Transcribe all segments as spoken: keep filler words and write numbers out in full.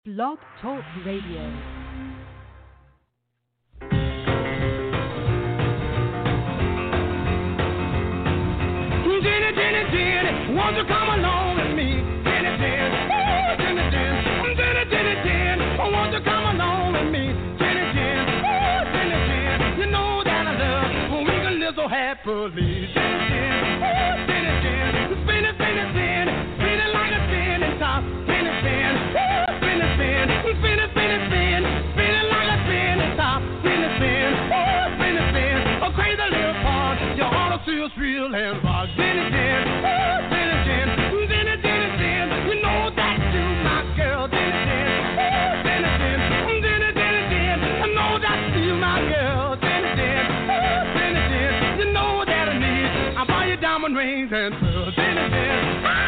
Blog Talk Radio. Jenny, Jenny, Jenny, won't you come along with me? Jenny, Jenny, oh, Jenny, Jenny, Jenny, Jenny, Jenny, oh, won't you come along with me? Jenny, Jenny, oh, Jenny, Jenny, you know that I love when we can live so happily. Jenny, Jenny, oh, Jenny, Jenny, spin it, spin it, spin it, spin it like a spinning top. Spin it, spin, oh, spin it, spin, spin it, spin it, spin, spin it like a spinning top. Spin it, spin, oh, spin it, spin, a crazy little part. You ought to see us real and rock. Jenny, Jenny, oh, Jenny, Jenny, Jenny, Jenny, Jenny, you know that you my girl. Jenny, Jenny, oh, Jenny, Jenny, Jenny, Jenny, Jenny, I know that you my girl. Jenny, Jenny, oh, Jenny, Jenny, you know that I need. I buy you diamond rings and pearls. Jenny, Jenny, ah!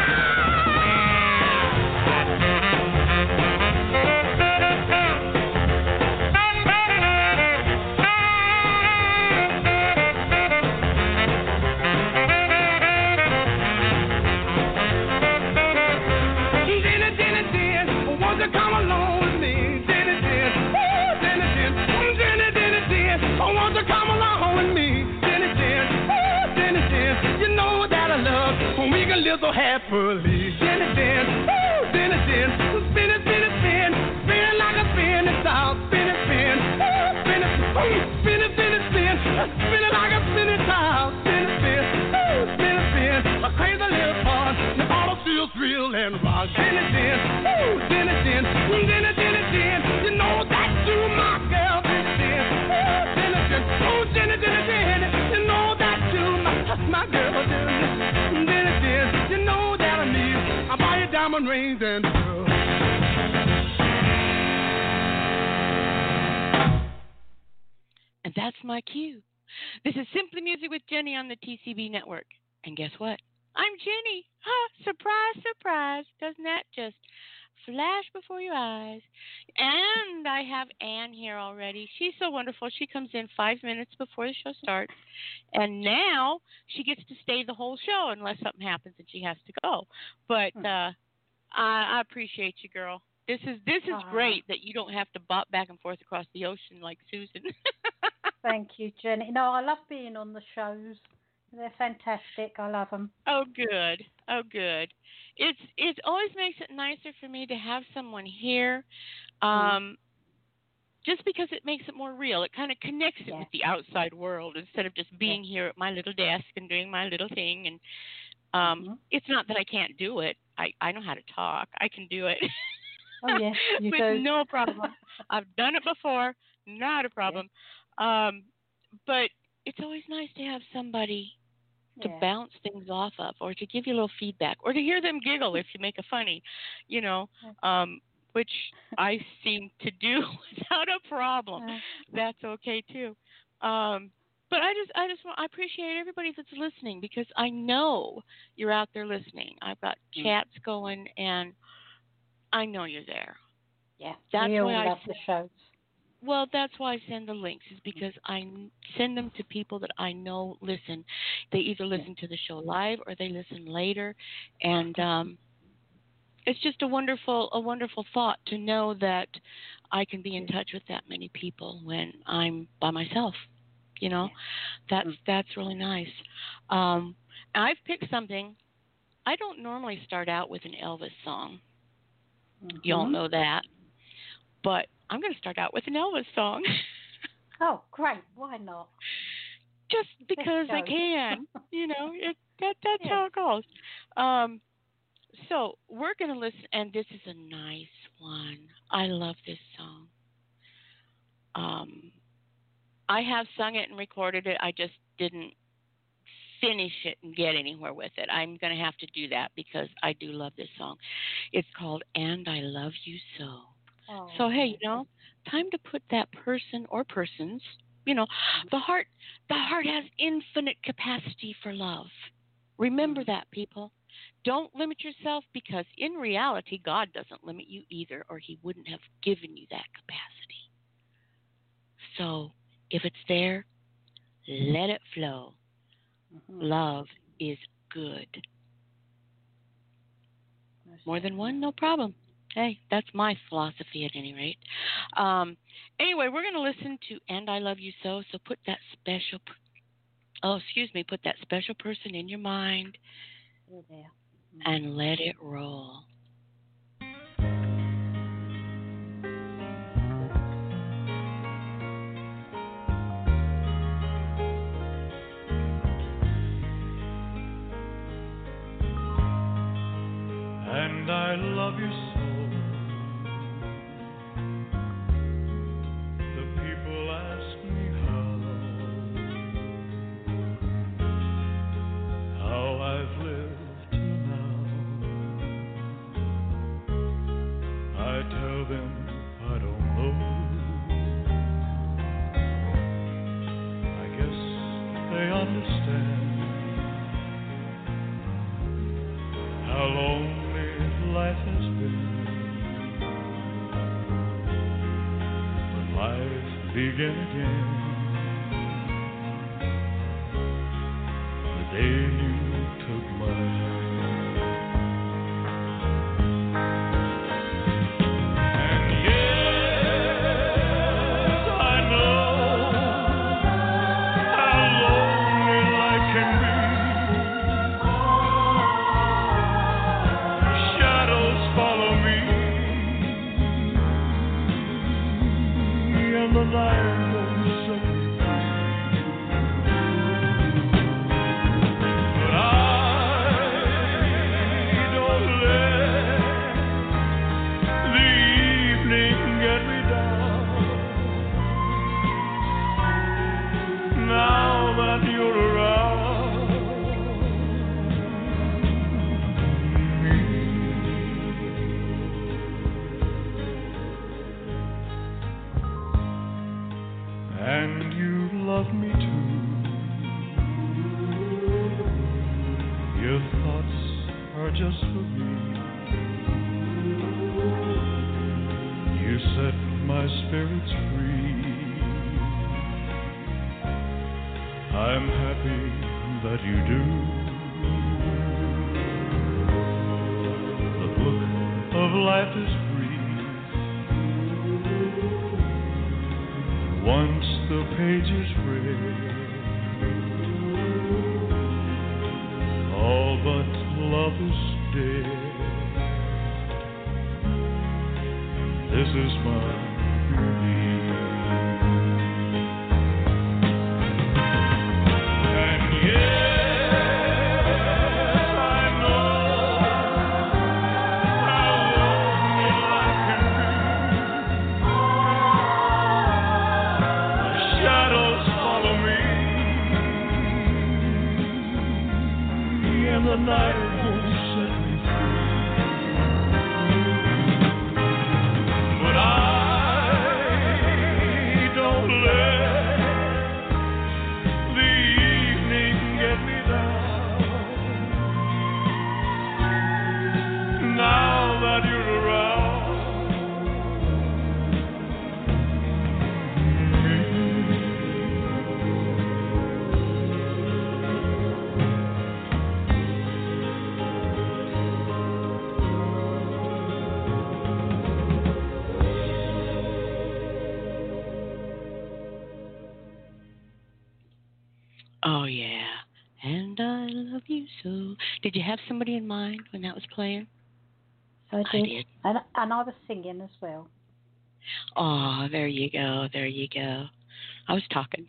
Come along with me, Jenny, Jenny, oh, Jenny, Jenny, Jenny, Jenny, Jenny, I want to come along with me, Jenny, Jenny, oh, Jenny, Jenny, you know that I love when we can live so happily, Jenny, Jenny, oh, Jenny, Jenny, spin it, spin it, spin, spin it like a spin it out, spin it, spin, oh, spin it, oh, spin it, spin it, spin, spin it like a spin it out, spin it, spin, oh, spin it, spin, a crazy little part, the auto feels real and rock, Jenny, Jenny, oh, Jenny, Jenny, Jenny, Jenny, Jenny, you know that you my girl, Jenny, Jenny, oh, Jenny, Jenny, oh, Jenny, Jenny, Jenny, you know that you my, my girl, Jenny, Jenny, Jenny, you know that I need, I buy you diamond rings and pearls. And that's my cue. This is Simply Music with Jenny on the T C B network. And guess what? I'm Jenny. Huh, surprise, surprise. Doesn't that just flash before your eyes? And I have Ann here already. She's so wonderful. She comes in five minutes before the show starts. And now she gets to stay the whole show unless something happens and she has to go. But uh, I, I appreciate you, girl. This is this is uh, great that you don't have to bop back and forth across the ocean like Susan. Thank you, Jenny. No, I love being on the shows. They're fantastic. I love them. Oh, good. Oh, good. It's it always makes it nicer for me to have someone here, um, mm. just because it makes it more real. It kind of connects it yeah. with the outside world instead of just being yeah. here at my little desk and doing my little thing. And um, mm-hmm. it's not that I can't do it. I, I know how to talk. I can do it. Oh, yes, you with do. no problem. I've done it before. Not a problem. Yeah. Um, but it's always nice to have somebody to yeah. bounce things off of, or to give you a little feedback, or to hear them giggle if you make a funny, you know, um, which I seem to do without a problem. That's okay too. Um, but I just, I just want, I appreciate everybody that's listening, because I know you're out there listening. I've got mm. chats going, and I know you're there. Yeah, that's we all why love I, the shows. Well, that's why I send the links, is because I send them to people that I know listen. They either listen to the show live or they listen later, and um, it's just a wonderful, a wonderful thought to know that I can be in touch with that many people when I'm by myself. You know, that's that's really nice. Um, I've picked something. I don't normally start out with an Elvis song. Mm-hmm. You all know that, but I'm going to start out with an Elvis song. Oh, great. Why not? Just because I can. You know, it, that, that's yeah. how it goes. Um, so we're going to listen, and this is a nice one. I love this song. Um, I have sung it and recorded it. I just didn't finish it and get anywhere with it. I'm going to have to do that because I do love this song. It's called And I Love You So. Oh, so, hey, you know, time to put that person or persons, you know, the heart, the heart has infinite capacity for love. Remember that, people. Don't limit yourself, because in reality, God doesn't limit you either, or he wouldn't have given you that capacity. So if it's there, let it flow. Mm-hmm. Love is good. More than one, no problem. Hey, that's my philosophy at any rate. Um, anyway, we're going to listen to And I Love You So. So put that special, p- oh, excuse me, put that special person in your mind Oh, there. and let it roll. And I love you so. The people ask me how, how I've lived till now. I tell them I don't know. I guess they understand how lonely life has been. When life began again, the day you took my hand. And yes, I know how lonely life can be. Shadows follow me, and the night won't set me free. But I don't let the evening get me down. Now that you're around me. And you love me too. Your thoughts are just for me. You set my spirits free. I'm happy that you do. The book of life is brief. Once the page is read, all but love is dead. This is my belief. And yes, I know how lonely life can be. Shadows follow me, and the night won't set me free. But I don't let the evening get me down. Now that you're Oh, yeah. And I love you so. Did you have somebody in mind when that was playing? I did. I did. And, and I was singing as well. Oh, there you go. There you go. I was talking.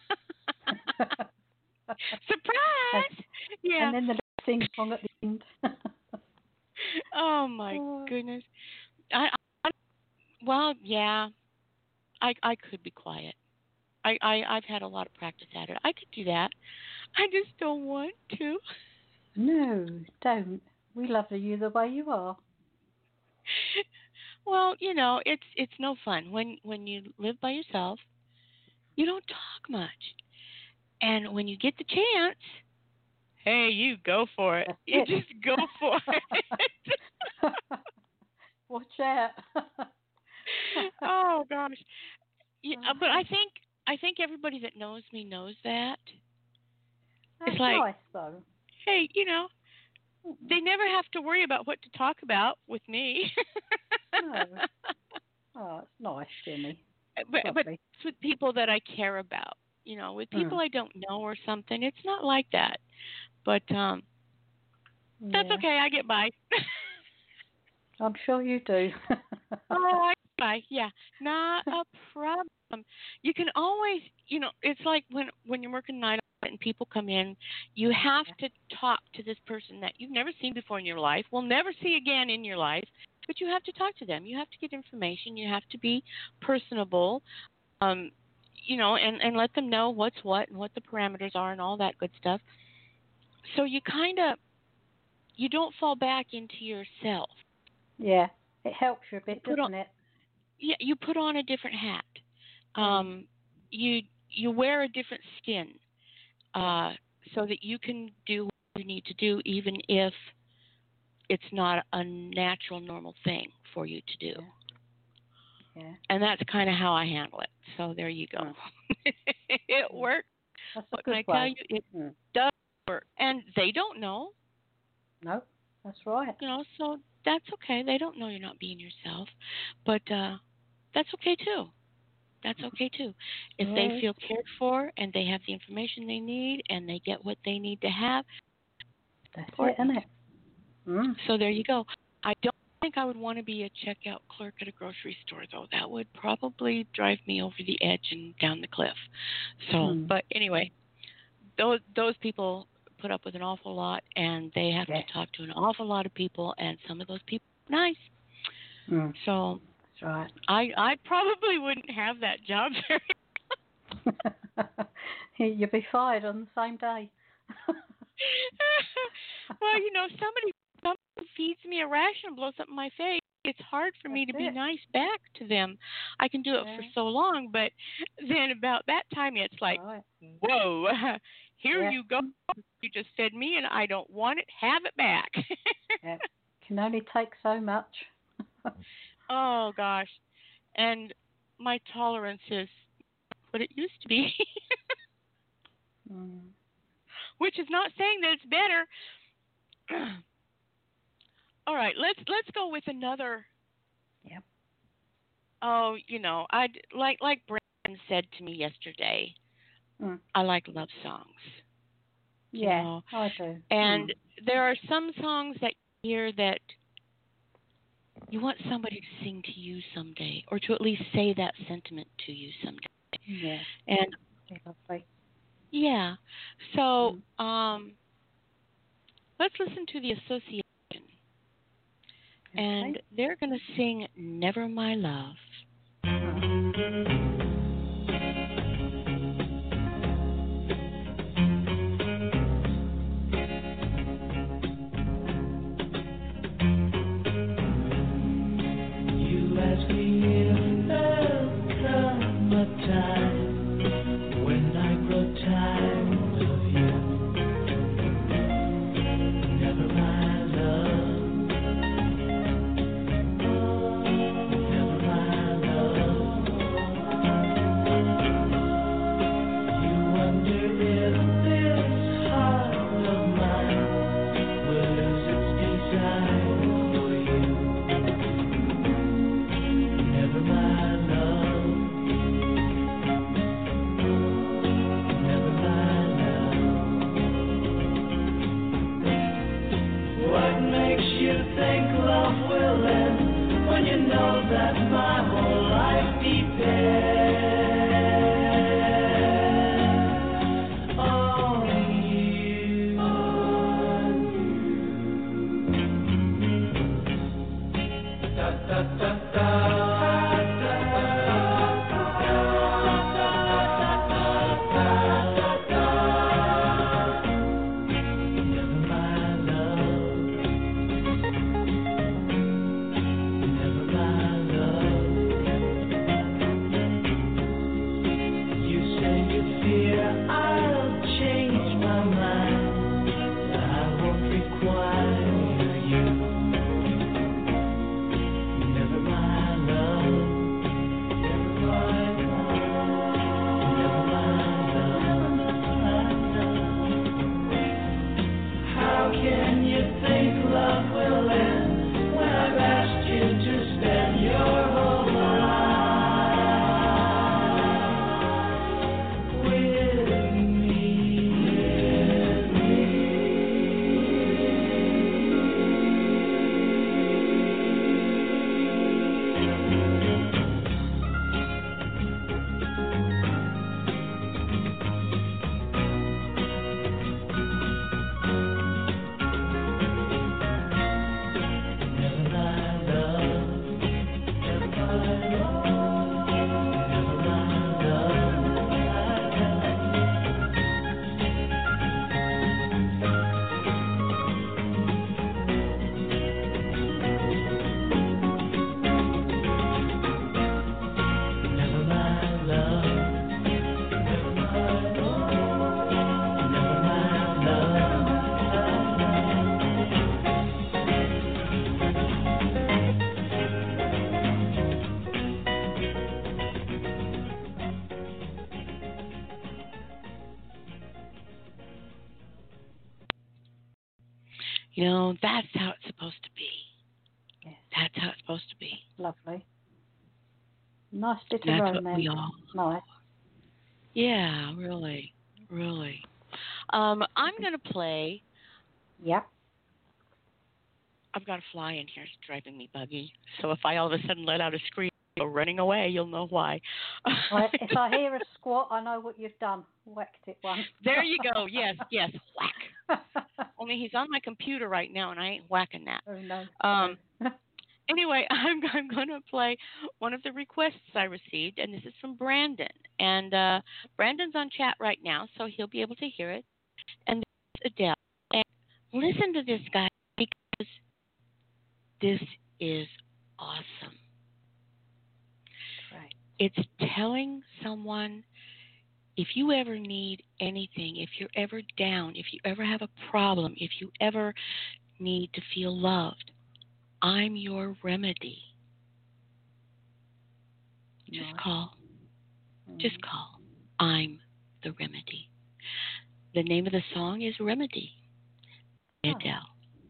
Surprise! Yeah. And then the sing song at the end. Oh, my Oh. goodness. I, I, well, yeah. I, I could be quiet. I, I, I've had a lot of practice at it. I could do that. I just don't want to. No, don't. We love you the way you are. Well, you know, it's it's no fun when when you live by yourself. You don't talk much, and when you get the chance, hey, you go for it. That's You it. just go for it. Watch out. Oh gosh, yeah, but I think I think everybody that knows me knows that. That's It's like, nice though. hey, you know, they never have to worry about what to talk about with me. No. Oh, it's nice, Jenny. but but Lovely. it's with people that I care about. You know, with people Mm. I don't know or something, it's not like that. But um, that's Yeah. okay. I get by. I'm sure you do. Oh, I get by. Yeah, not a problem. You can always, you know, it's like when when you're working night and people come in, you have to talk to this person that you've never seen before in your life, will never see again in your life, but you have to talk to them. You have to get information. You have to be personable, um, you know, and, and let them know what's what and what the parameters are and all that good stuff. So you kind of, you don't fall back into yourself. Yeah, it helps you a bit, Put on, doesn't it? yeah, you put on a different hat. Mm. Um, you you wear a different skin, uh, so that you can do what you need to do, even if it's not a natural, normal thing for you to do. Yeah. And that's kind of how I handle it. So there you go. Mm. It works. That's a What can good I tell way. you? It Mm. does work. And they don't know, No, that's right. you know, so that's okay. They don't know you're not being yourself. But uh, that's okay too. That's okay too. If they Right. feel cared for and they have the information they need and they get what they need to have, That's important. it, isn't it? Mm. So there you go. I don't think I would want to be a checkout clerk at a grocery store, though. That would probably drive me over the edge and down the cliff. So, Mm. but anyway, those those people put up with an awful lot, and they have Yeah. to talk to an awful lot of people, and some of those people are nice. Mm. So That's right. I I probably wouldn't have that job very You'll be fired on the same day. well, you know, somebody somebody feeds me a ration and blows up in my face. It's hard for me That's to be it. nice back to them. I can do it Yeah. for so long, but then about that time, it's like, Right. whoa, here Yeah. you go. You just fed me, and I don't want it. Have it back. Yeah. Can only take so much. Oh gosh, and my tolerance is what it used to be, Mm. which is not saying that it's better. All right, let's let's go with another. Yep. Oh, you know, I like like Brandon said to me yesterday. Mm. I like love songs. You Yeah, know, I do. and Mm. there are some songs that you hear that you want somebody to sing to you someday, or to at least say that sentiment to you someday. Yeah. And Lovely. yeah, so Mm. um, let's listen to the Association. And Okay. they're going to sing Never My Love. You ask me if there'll come a time when I grow tired of you. Never my love. Never my love. You know, that's how it's supposed to be. Yes. That's how it's supposed to be. Lovely. Nice little That's romance. what we all. Nice. Yeah, really, really. Um, I'm going to play. Yep. I've got a fly in here. It's driving me buggy. So if I all of a sudden let out a scream or running away, you'll know why. Well, if I hear a squat, I know what you've done. Whacked it once. There you go. Yes, yes. Whack. Only he's on my computer right now, and I ain't whacking that. Oh, no. Um, anyway, I'm, I'm going to play one of the requests I received, and this is from Brandon. And uh, Brandon's on chat right now, so he'll be able to hear it. And this is Adele. And listen to this, guy, because this is awesome. Right. It's telling someone, if you ever need anything, if you're ever down, if you ever have a problem, if you ever need to feel loved, I'm your remedy. Just Nice. call. Mm. Just call. I'm the remedy. The name of the song is Remedy. Oh. Adele.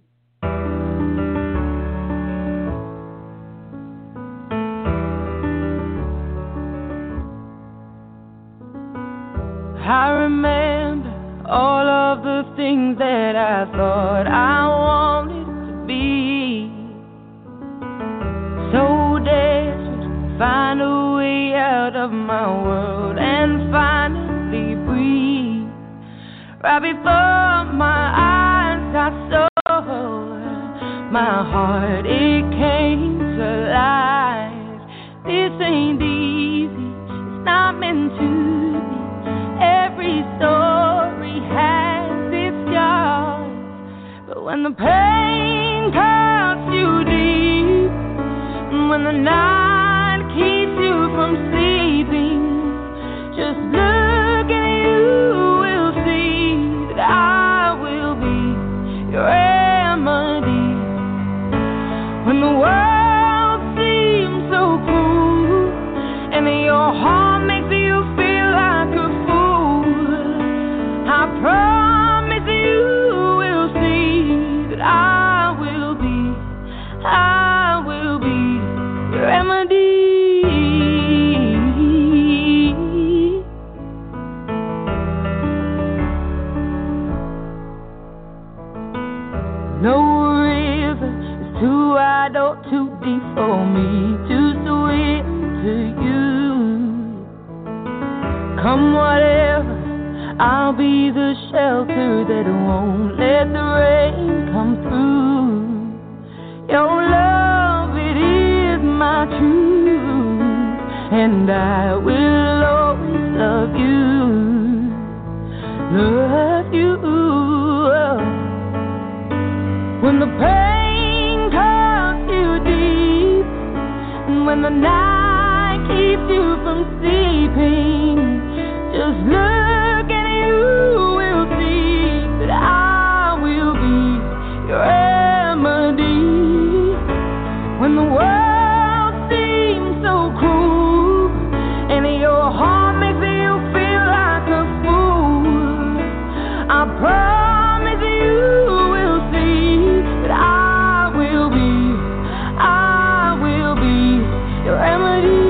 I remember all of the things that I thought I wanted to be. So desperate to find a way out of my world and finally breathe. Right before my eyes I saw my heart, it came to life. This ain't easy, it's not meant to be. Every story has its scars, but when the pain cuts you deep, when the night keeps you from sleeping, just look and you will see that I will be your remedy. When the world seems so cruel and your heart makes you feel like a I promise you will see that I will be, I will be your remedy. No river is too wide or too deep for me to swim to you. Come whatever, I'll be the shelter that won't let the rain come through. Your love, it is my truth, and I will always love you, love you. When the pain cuts you deep, and when the night keeps you from sleeping, just look and you will see that I will be your remedy. When the world seems so cruel and your heart makes you feel like a fool, I promise you will see that I will be, I will be your remedy.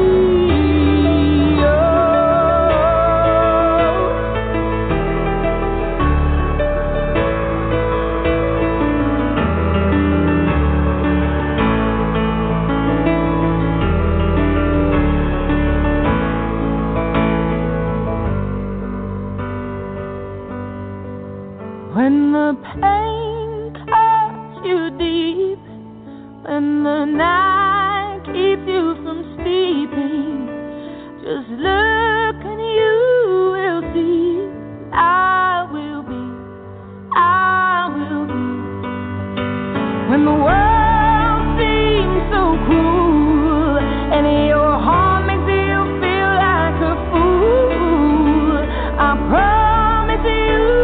When the pain cuts you deep, when the night keeps you from sleeping, just look and you will see I will be, I will be. When the world seems so cruel and your heart makes you feel like a fool, I promise you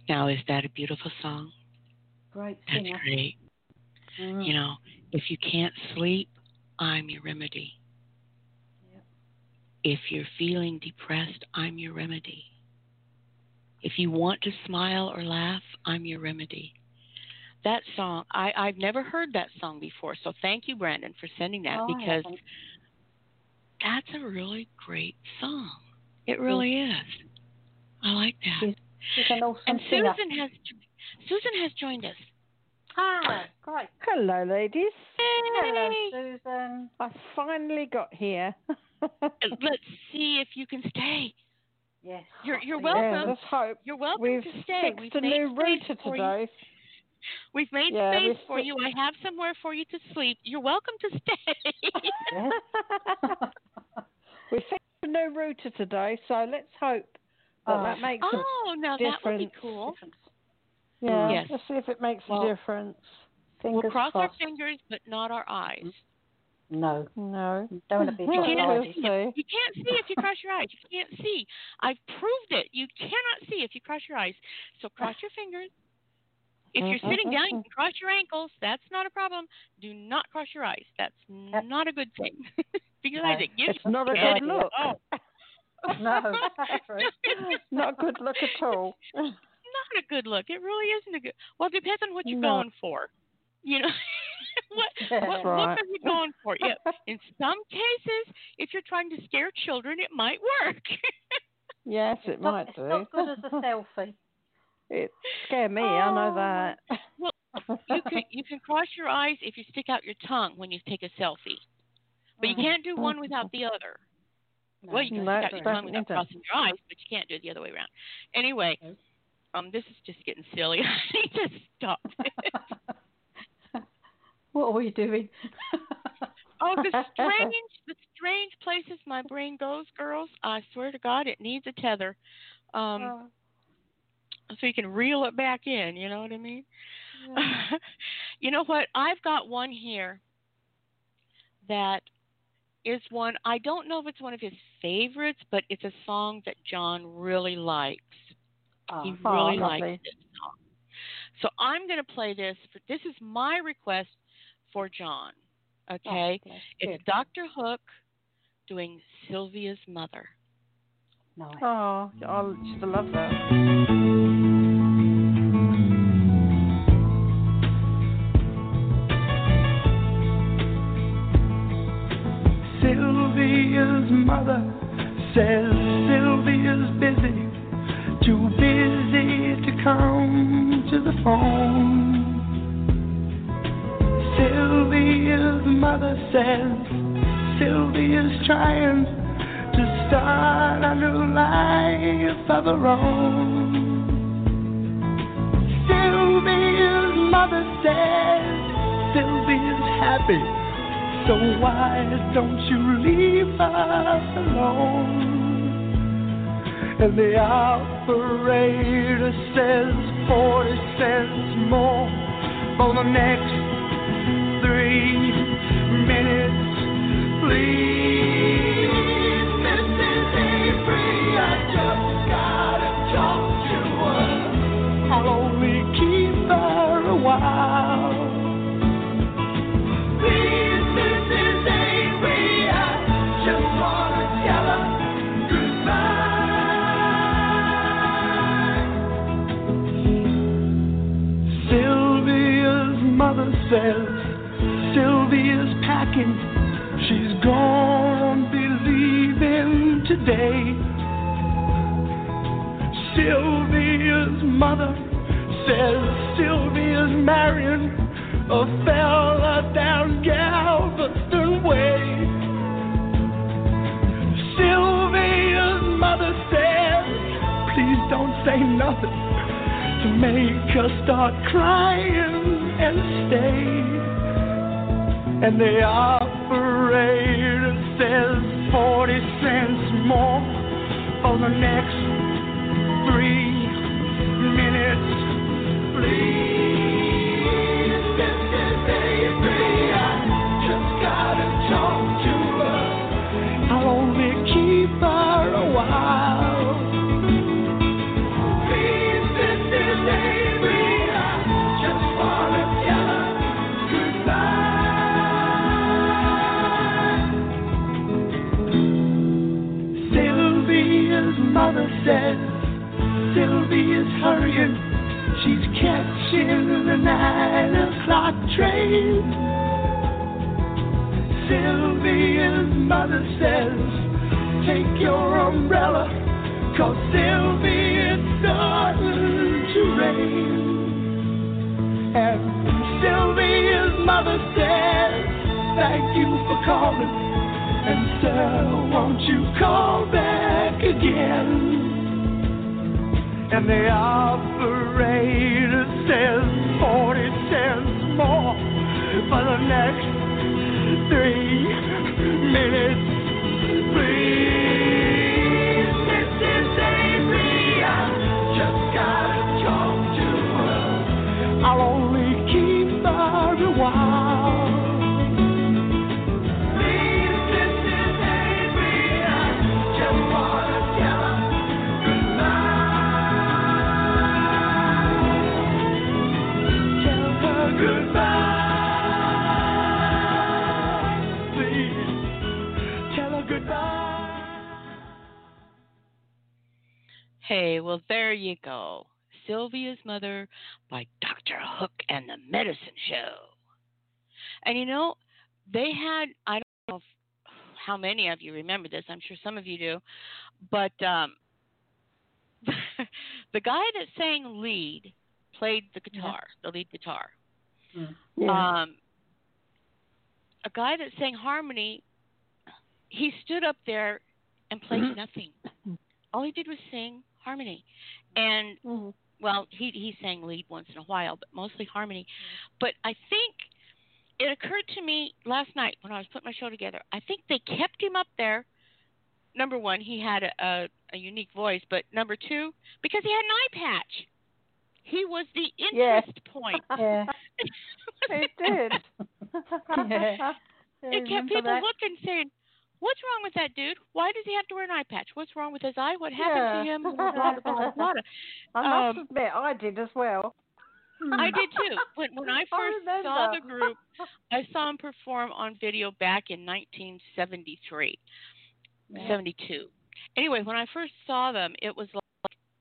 Now, is that a beautiful song? Great That's singer. great. Mm. You know, if you can't sleep, I'm your remedy. Yep. If you're feeling depressed, I'm your remedy. If you want to smile or laugh, I'm your remedy. That song, I, I've never heard that song before, so thank you, Brandon, for sending that, Oh, I because haven't. that's a really great song. It really is. I like that. She's, she's an awesome And singer. Susan has Susan has joined us. Ah, great. Hello, ladies. Hello, Yay! Susan. I finally got here. Let's see if you can stay. Yes. You're you're hopefully. Yeah, welcome. let's hope. You're welcome We've to stay. fixed We've a made new space router for you. today. We've made Yeah, space we've for fi- you. I have somewhere for you to sleep. You're welcome to stay. Yes. We fixed a new router today, so let's hope that Oh. that makes Oh, now that would be difference. cool. a yeah. Yes. Let's see if it makes Well, a difference. Fingers We'll cross crossed. our fingers, but not our eyes. No. No. Don't want to be Well, You we'll blinded. can't see. see. You can't see if you cross your eyes. You can't see. I've proved it. You cannot see if you cross your eyes. So cross your fingers. If you're sitting down, you can cross your ankles. That's not a problem. Do not cross your eyes. That's not a good thing. Because it gives It's not a bad good look. Oh. No, that's true. Not a good look at all. Not a good look. It really isn't a good. Well, it depends on what you're No. going for. You know, what That's what right. look are you going for? Yeah. In some cases, if you're trying to scare children, it might work. Yes, it It's not, might it's do. not good as a selfie. It scared me, I know Oh. that. Well, you can you can cross your eyes if you stick out your tongue when you take a selfie, but you can't do one without the other. No, Well, you can No, stick out your tongue definitely without don't. crossing your eyes, but you can't do it the other way around. Anyway, um, this is just getting silly. I need to stop it. What are we doing? Oh, the strange, the strange places my brain goes, girls. I swear to God, it needs a tether, um, Oh, so you can reel it back in. You know what I mean? yeah. You know what? I've got one here that is one. I don't know if it's one of his favorites, but it's a song that John really likes. Oh, He Oh, really lovely. likes this song. So I'm going to play this. For, this is my request for John. Okay? Oh, It's Doctor Hook doing Sylvia's Mother. nice. Oh, I used to love that. Sylvia's mother says Sylvia's busy, too busy to come to the phone. Sylvia's mother says Sylvia's trying to start a new life of her own. Sylvia's mother says Sylvia's happy, so why don't you leave us alone? And the operator says forty cents more for the next three minutes, please. Missus Avery, I just gotta talk to her. I'll only keep her a while. Please, Missus Avery, I just wanna tell her goodbye. Sylvia's mother says Sylvia's packing, she's gonna be leaving today. Sylvia's mother says Sylvia's marrying a fella down Galveston way. Sylvia's mother says, please don't say nothing to make her start crying and stay. And the operator says forty cents more for the next three minutes, please. Missus Avery, I just gotta talk to her. I'll only keep her a while. Please, Missus train. Sylvia's mother says, take your umbrella, 'cause Sylvia, it's starting to rain. And Sylvia's mother says, thank you for calling, and sir, won't you call back again? And the operator says forty cents more for the next three minutes, please. Missus Avery, I just gotta talk to her. I'll only keep her a while. Please, Missus Avery, I just wanna tell her goodbye. Tell her goodbye. Please, tell her goodbye. Hey, well, there you go. Sylvia's Mother by Doctor Hook and the Medicine Show. And you know, they had, I don't know if, how many of you remember this. I'm sure some of you do. But um, the guy that sang lead played the guitar, yeah. the lead guitar. Yeah. Um, a guy that sang harmony, he stood up there and played mm-hmm. nothing. All he did was sing harmony. And mm-hmm. well, he he sang lead once in a while, but mostly harmony. But I think it occurred to me last night when I was putting my show together, I think they kept him up there. Number one, he had a, a, a unique voice, but number two, because he had an eye patch. He was the interest yeah. point. Yeah. It did. yeah. It kept people that. looking, saying, what's wrong with that dude? Why does he have to wear an eye patch? What's wrong with his eye? What happened yeah. to him? Blah, blah, blah, blah. I um, must admit, I did as well. I did too. When, when I first I saw the group, I saw him perform on video back in nineteen seventy-three, yeah. seventy-two. Anyway, when I first saw them, it was like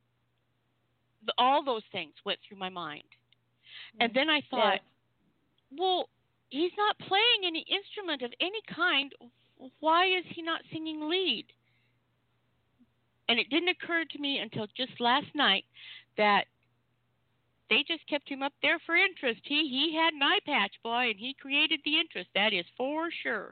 the, all those things went through my mind. And then I thought, yeah. well, he's not playing any instrument of any kind. Why is he not singing lead? And it didn't occur to me until just last night that they just kept him up there for interest. He he had an eye patch, boy, and he created the interest. That is for sure.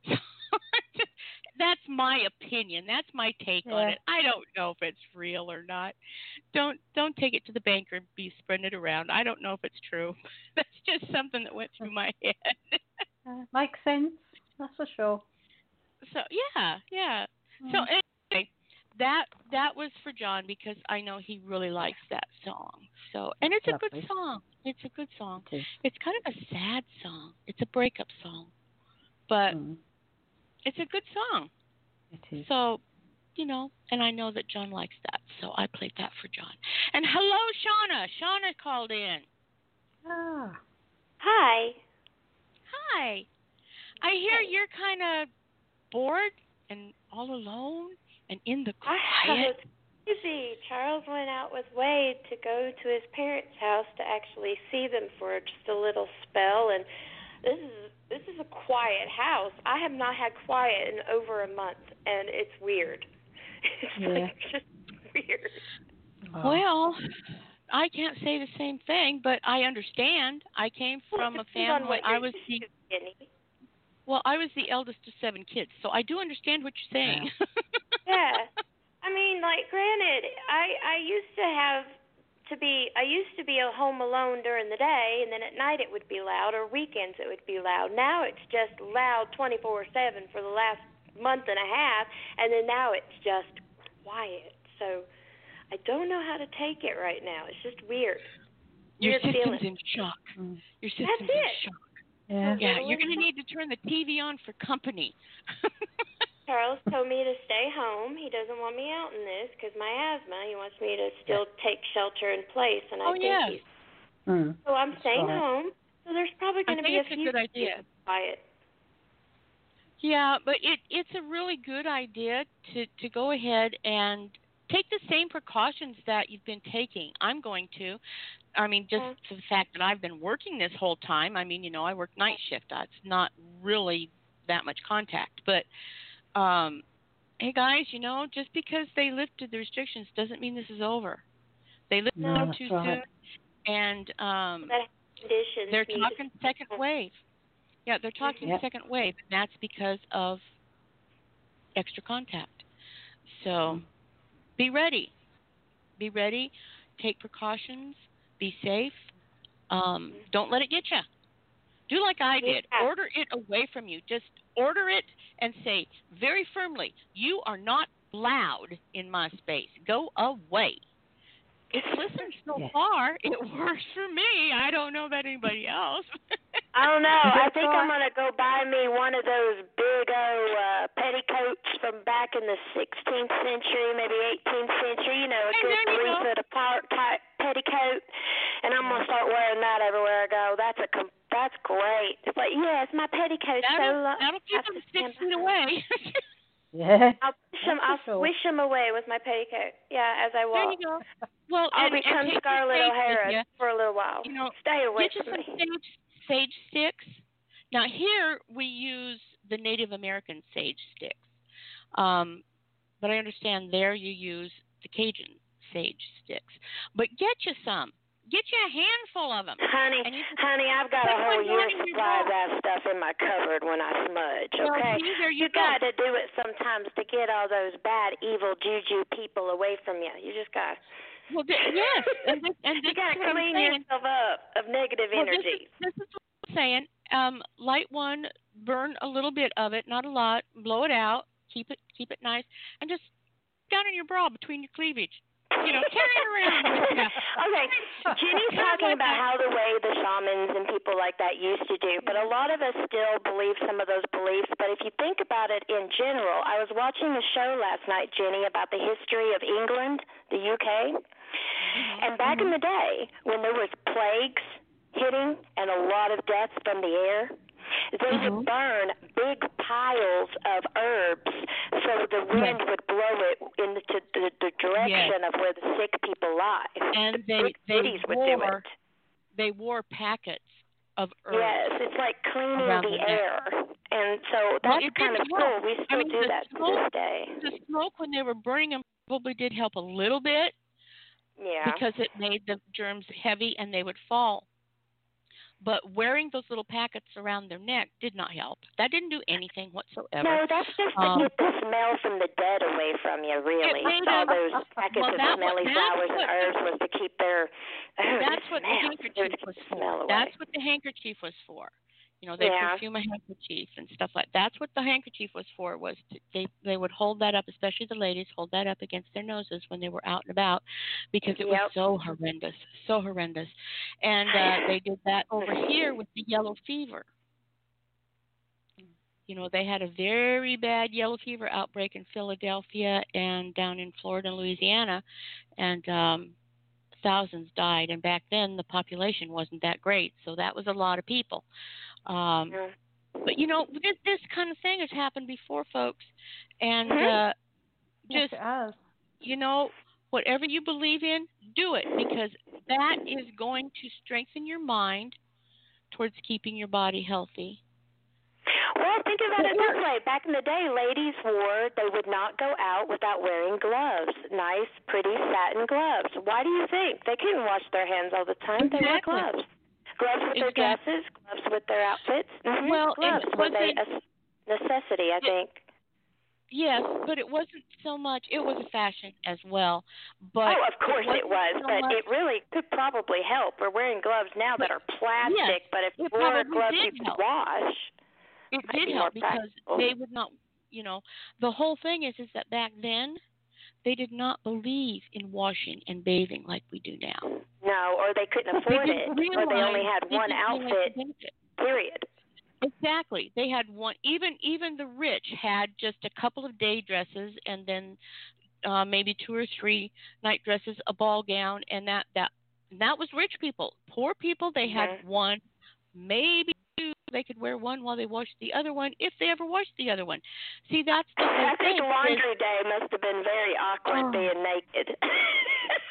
That's my opinion. That's my take yeah. on it. I don't know if it's real or not. Don't don't take it to the bank or be spreading it around. I don't know if it's true. That's just something that went through my head. uh, makes sense. That's for sure. So yeah, yeah. Mm. So anyway, that that was for John because I know he really likes that song. So and it's Lovely. a good song. It's a good song. It it's kind of a sad song. It's a breakup song, but mm. it's a good song. It is. So, you know, and I know that John likes that, so I played that for John. And hello, Shauna. Shauna called in. Ah. Hi. Hi. I hear Hi. you're kind of bored and all alone and in the quiet. It's crazy. Charles went out with Wade to go to his parents' house to actually see them for just a little spell, and this is this is a quiet house. I have not had quiet in over a month, and it's weird. It's yeah. like just weird. Oh. Well, I can't say the same thing, but I understand. I came from well, a family. I was the skinny. Well, I was the eldest of seven kids, so I do understand what you're saying. Yeah. I mean, like, granted, I I used to have to be, I used to be home alone during the day, and then at night it would be loud, or weekends it would be loud. Now it's just loud twenty-four seven for the last month and a half, and then now it's just quiet. So I don't know how to take it right now. It's just weird. Your weird system's feeling. in shock. Mm. Your system's That's it. in shock. Yeah. Yeah, you're going to need to turn the T V on for company. Charles told me to stay home. He doesn't want me out in this because my asthma. He wants me to still take shelter in place, and I oh, think yeah. he's. Mm. So I'm staying right. home. So there's probably going to be a it's few a good idea. quiet. Yeah, but it it's a really good idea to to go ahead and take the same precautions that you've been taking. I'm going to I mean, just for the fact that I've been working this whole time, I mean, you know, I work night shift. That's not really that much contact. But, um, hey, guys, you know, just because they lifted the restrictions doesn't mean this is over. They lifted No, them that's too right. soon, and um, That conditions they're me talking to- second wave. Yeah, they're talking Yep. second wave, and that's because of extra contact. So be ready. Be ready. Take precautions. Be safe. Um, don't let it get you. Do like I did. Yeah. Order it away from you. Just order it and say very firmly, you are not allowed in my space. Go away. It's listened so Yeah. far. It works for me. I don't know about anybody else. I don't know. I That's think right. I'm going to go buy me one of those big old uh, petticoats from back in the sixteenth century, maybe eighteenth century, you know, a And good there you three go. foot apart type petticoat. And I'm going to start wearing that everywhere I go. That's a com- that's great. It's like, yes, my petticoat's so That'll, long. that'll keep them six feet away. Yeah. I'll wish them, That's I'll for sure. wish them away with my petticoat. Yeah, as I There walk. you go. Well, I'll and, become and take your Scarlett sage with O'Hara you. for a little while. You know, Stay away get you from some me. sage, sage sticks. Now here we use the Native American sage sticks, um, but I understand there you use the Cajun sage sticks. But get you some. Get you a handful of them. Honey, And you can honey, I've got put a whole one down year's in your supply of bowl. that stuff in my cupboard when I smudge, Well, okay? see, there you you go. got to do it sometimes to get all those bad, evil juju people away from you. You just got Well, th- yes, and this, and you this got is to what I'm clean saying. yourself up of negative Well, energy. This is, this is what I'm saying. Um, light one, burn a little bit of it, not a lot. Blow it out. Keep it, keep it nice, and just down in your bra between your cleavage. You know, carry it around with you. Okay, Jenny's talking about how the way the shamans and people like that used to do, but a lot of us still believe some of those beliefs. But if you think about it in general, I was watching a show last night, Jenny, about the history of England, the U K, Mm-hmm. and back in the day when there was plagues hitting and a lot of deaths from the air, they would burn big piles of herbs so the wind would blow it into the, the direction of where the sick people lie. And the they big they cities would do wore it. they wore packets of herbs. Yes, it's like cleaning around the the neck. air. And so Well, that's it kind of didn't cool. help. We I still mean, do the that to smoke- this day. The smoke when they were burning them probably did help a little bit Yeah. because it made the germs heavy and they would fall. But wearing those little packets around their neck did not help. That didn't do anything whatsoever. No, that's just to Um, get the smell from the dead away from you, really. made All them- those packets well, of that smelly was- that's flowers what- and herbs was to keep their oh, That's what the smell. It handkerchief keep was the for. smell away. That's what the handkerchief was for. You know, they Yeah. perfume a handkerchief and stuff like. That's what the handkerchief was for. Was to, they they would hold that up, especially the ladies, hold that up against their noses when they were out and about, because it Yep. was so horrendous, so horrendous. And uh, they did that over here with the yellow fever. You know, they had a very bad yellow fever outbreak in Philadelphia and down in Florida and Louisiana, and um, thousands died. And back then, the population wasn't that great, so that was a lot of people. Um, Yeah. but you know, this this kind of thing has happened before, folks, and Mhm. uh, Yes, just it has. you know, whatever you believe in, do it, because that is going to strengthen your mind towards keeping your body healthy. Well, think about It it this works. way. Back in the day, ladies wore, they would not go out without wearing gloves. Nice, pretty satin gloves. Why do you think? They couldn't wash their hands all the time. They wore Exactly. gloves. Gloves with their Exactly. dresses, gloves with their outfits. Mm-hmm. Well, gloves it were they wasn't- a necessity, I think. Yes, but it wasn't so much. It was a fashion as well, but oh, of course it wasn't was, so but much- it really could probably help. We're wearing gloves now that are plastic, Yes, but if you it wore probably gloves did you could help. wash. It might did be help more because practical. they would not, you know, the whole thing is is that back then they did not believe in washing and bathing like we do now. No, or they couldn't They afford it, didn't or they only realize- had they one didn't realize the outfit, benefit. period. Exactly. They had one. Even even the rich had just a couple of day dresses, and then uh, maybe two or three night dresses, a ball gown, and that that that was rich people. Poor people, they had Mhm. one, maybe two. They could wear one while they washed the other one, if they ever washed the other one. See, that's the whole I think thing. is- laundry day must have been very awkward Oh. being naked.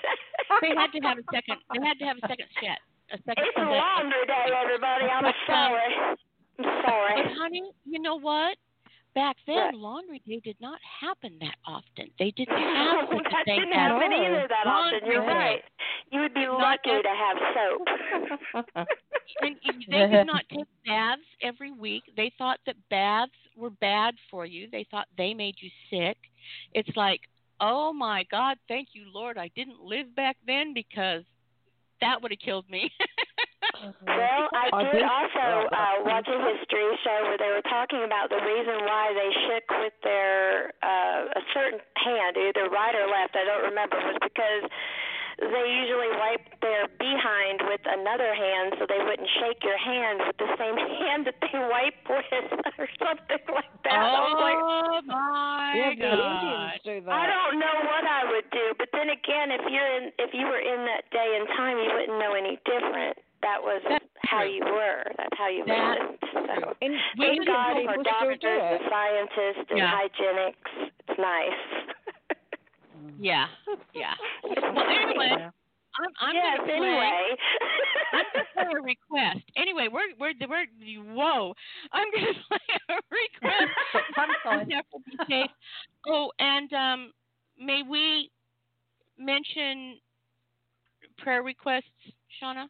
they had to have a second. They had to have a second set. A second It's a set. laundry day, everybody. I'm But, um, sorry. I'm sorry. But honey, you know what? Back then, What? laundry day did not happen that often. They didn't have such a that thing didn't as happen either that often. You're laundry day. right. You would be Not lucky that- to have soap. And they did not take baths every week. They thought that baths were bad for you. They thought they made you sick. It's like, oh my God, thank you, Lord, I didn't live back then because that would have killed me. Well, I I did did- also uh, uh, watch a history show where they were talking about the reason why they shook with their uh, a certain hand, either right or left, I don't remember, was because they usually wiped their behind with another hand so they wouldn't shake your hand with the same hand that they wipe with or something like that. I was like, Oh my Yeah, the God. Indians do that. I don't know what I would do, but then again, if you're in, if you were in that day and time, you wouldn't know any different. That was That's how true. you were. That's how you That's lived. So, In, thank Indian God people for still doctors do it. and scientists and Yeah. hygienics. It's nice. Yeah, yeah. Well, anyway, Yeah. I'm, I'm yes. gonna play. Anyway. I'm gonna play a request. Anyway, we're we're we're whoa. I'm gonna play a request. Sometimes. Never be safe. Oh, and um, may we mention prayer requests, Shauna?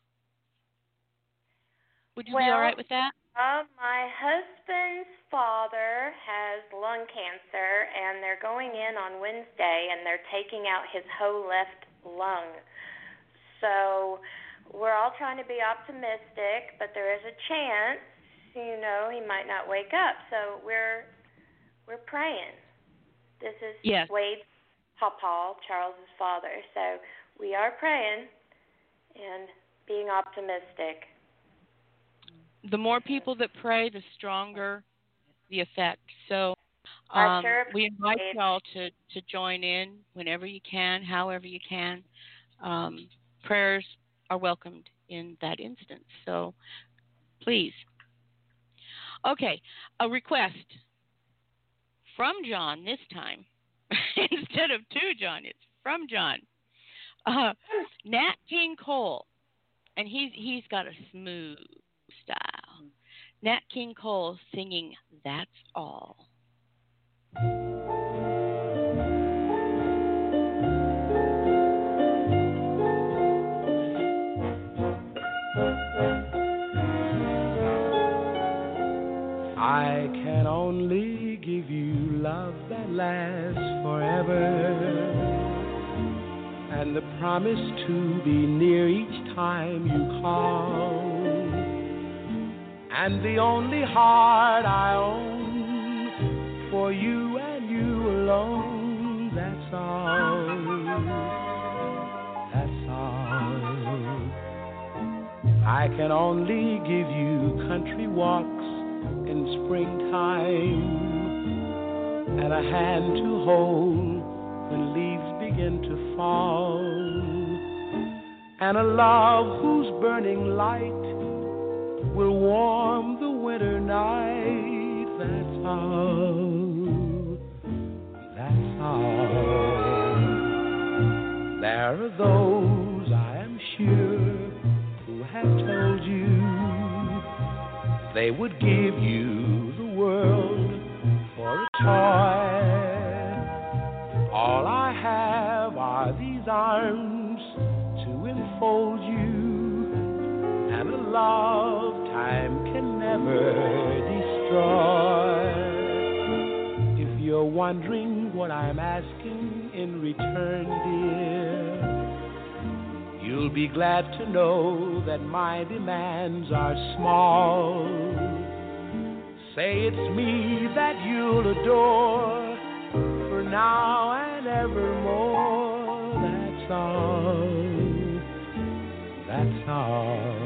Would you be all Well, right with that? Uh, my husband's father has lung cancer, and they're going in on Wednesday, and they're taking out his whole left lung. So we're all trying to be optimistic, but there is a chance, you know, he might not wake up. So we're we're praying. This is Yes. Wade's papa, Charles's father. So we are praying and being optimistic. The more people that pray, the stronger the effect. So I um, sure we invite appreciate it. y'all to, to join in whenever you can, however you can. Um, prayers are welcomed in that instance. So please. Okay, a request from John this time. Instead of to John, it's from John. Uh, Nat King Cole, and he's he's got a smooth style. Nat King Cole singing "That's All." I can only give you love that lasts forever, and the promise to be near each time you call, and the only heart I own for you and you alone. That's all. That's all. I can only give you country walks in springtime, and a hand to hold when leaves begin to fall, and a love whose burning light will warm the winter night. That's all. That's all. There are those, I am sure, who have told you they would give you the world for a toy. All I have are these arms to enfold you, and a love time can never destroy. If you're wondering what I'm asking in return, dear, you'll be glad to know that my demands are small. Say it's me that you'll adore for now and evermore. That's all. That's all.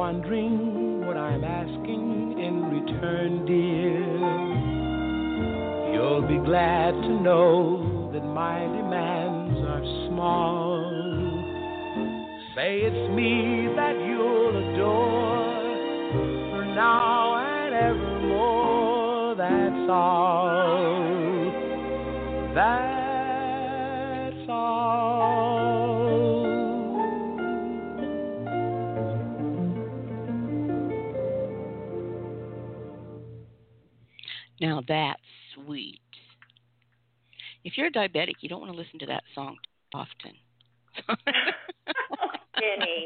wondering what I'm asking in return, dear, you'll be glad to know that my demands are small. Say it's me that you'll adore for now and evermore. That's all. That's all. Now that's sweet. If you're a diabetic, you don't want to listen to that song too often. Jenny.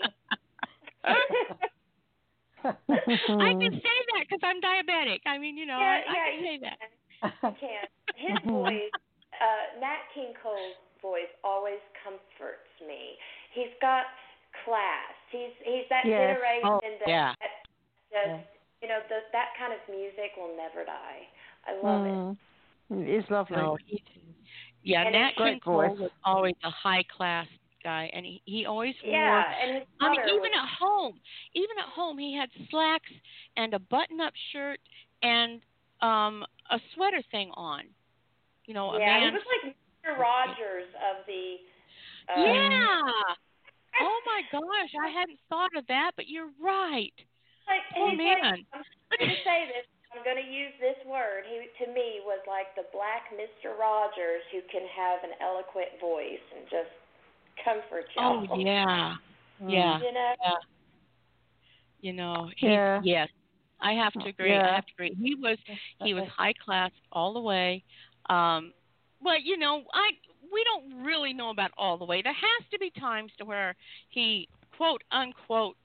I can say that because I'm diabetic. I mean, you know, Yeah, I, I yeah, can you say that. You can. His voice, uh, Nat King Cole's voice always comforts me. He's got class. He's he's that Yes. generation Oh, that, yeah. that just, Yeah. you know, the, that kind of music will never die. I love it. Mm. It's lovely. No, he, yeah, And Nat his King great Cole voice. was always a high class guy, and he, he always Yeah, wore. and his I mean, mother even was, at home, even at home, he had slacks and a button-up shirt and um a sweater thing on. You know, a yeah, he man. was like Mister Rogers of the. Uh, Yeah. Oh my gosh, I hadn't thought of that, but you're right. Like, Oh he's man. like, I'm going to say this. I'm going to use this word. He, to me, was like the black Mister Rogers who can have an eloquent voice and just comfort you. Oh yeah. Mm. Yeah. You know? Yeah. You know, he Yeah. yes. I have to agree. I Yeah. have to agree. He was he was high class all the way. Um but you know, I we don't really know about all the way. There has to be times to where he quote unquote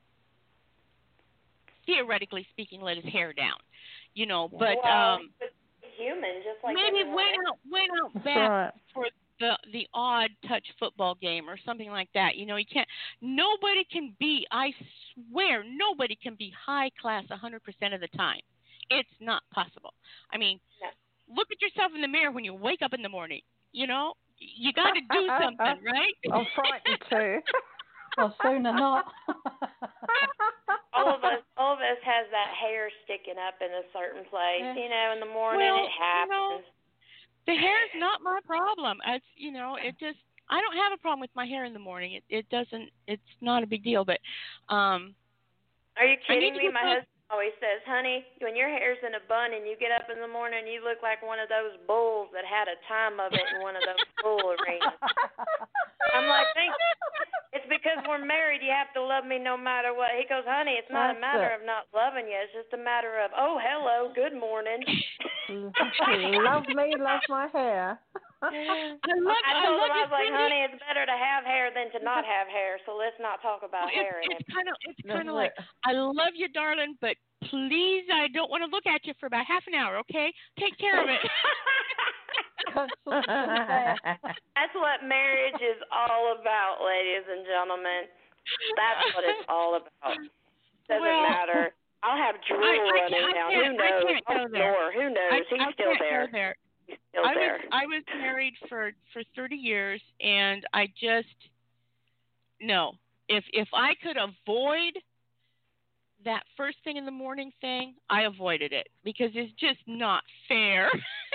theoretically speaking let his hair down. You know, but well, um he was human, just like maybe everyone went else. out went out That's back right. for the the odd touch football game or something like that. You know, you can't. Nobody can be. I swear, nobody can be high class a hundred percent of the time. It's not possible. I mean, No. look at yourself in the mirror when you wake up in the morning. You know, you got to do something, right? I'm frightened too. Well, sooner not. All of us, all of us has that hair sticking up in a certain place. Yeah. You know, in the morning Well, it happens. you know, the hair's not my problem. It's you know, it just I don't have a problem with my hair in the morning. It it doesn't. It's not a big deal. But um, Are you I need kidding to me? get My those- husband always says, honey, when your hair's in a bun and you get up in the morning, you look like one of those bulls that had a time of it in one of those bull arenas. I'm like, thank you. It's because we're married. You have to love me no matter what. He goes, honey, it's not a That's matter it. of not loving you. It's just a matter of, oh, hello, good morning. Love me, love my hair. I love. I told love him, I your was like, Cindy. honey, it's better to have hair than to not have hair, so let's not talk about It's, hair. it's kind of it's kind of That's like I love you, darling, but please, I don't want to look at you for about half an hour. Okay, take care of it. That's what marriage is all about, ladies and gentlemen. That's what it's all about. Doesn't Well, matter. I'll have drool I- I running can't- I down. can't- Who I knows? can't go I'll there. snore. Who knows? I, He's I still can't there. Go there. He's still I there. was I was married for for thirty years, and I just no. If if I could avoid that first thing in the morning thing, I avoided it because it's just not fair.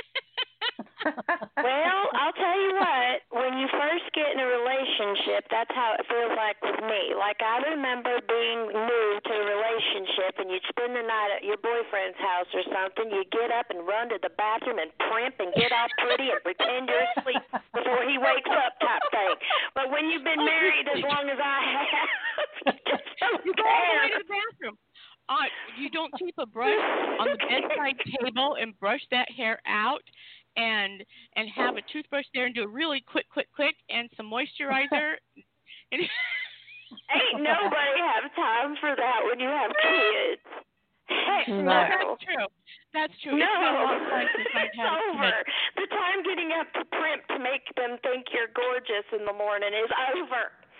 Well, I'll tell you what, when you first get in a relationship, that's how it feels like with me. Like, I remember being new to a relationship, and you'd spend the night at your boyfriend's house or something. You'd get up and run to the bathroom and primp and get all pretty and pretend you're asleep before he wakes up type thing. But when you've been married as long as I have, you just don't You go all the way care. to the bathroom. Uh, you don't keep a brush on the bedside table and brush that hair out, and and have a toothbrush there and do a really quick, quick, quick, and some moisturizer. And Ain't nobody have time for that when you have kids. Heck No. no. That's true. That's true. No, It's been a long time since I've it's had a over. kid. The time getting up to primp to make them think you're gorgeous in the morning is over.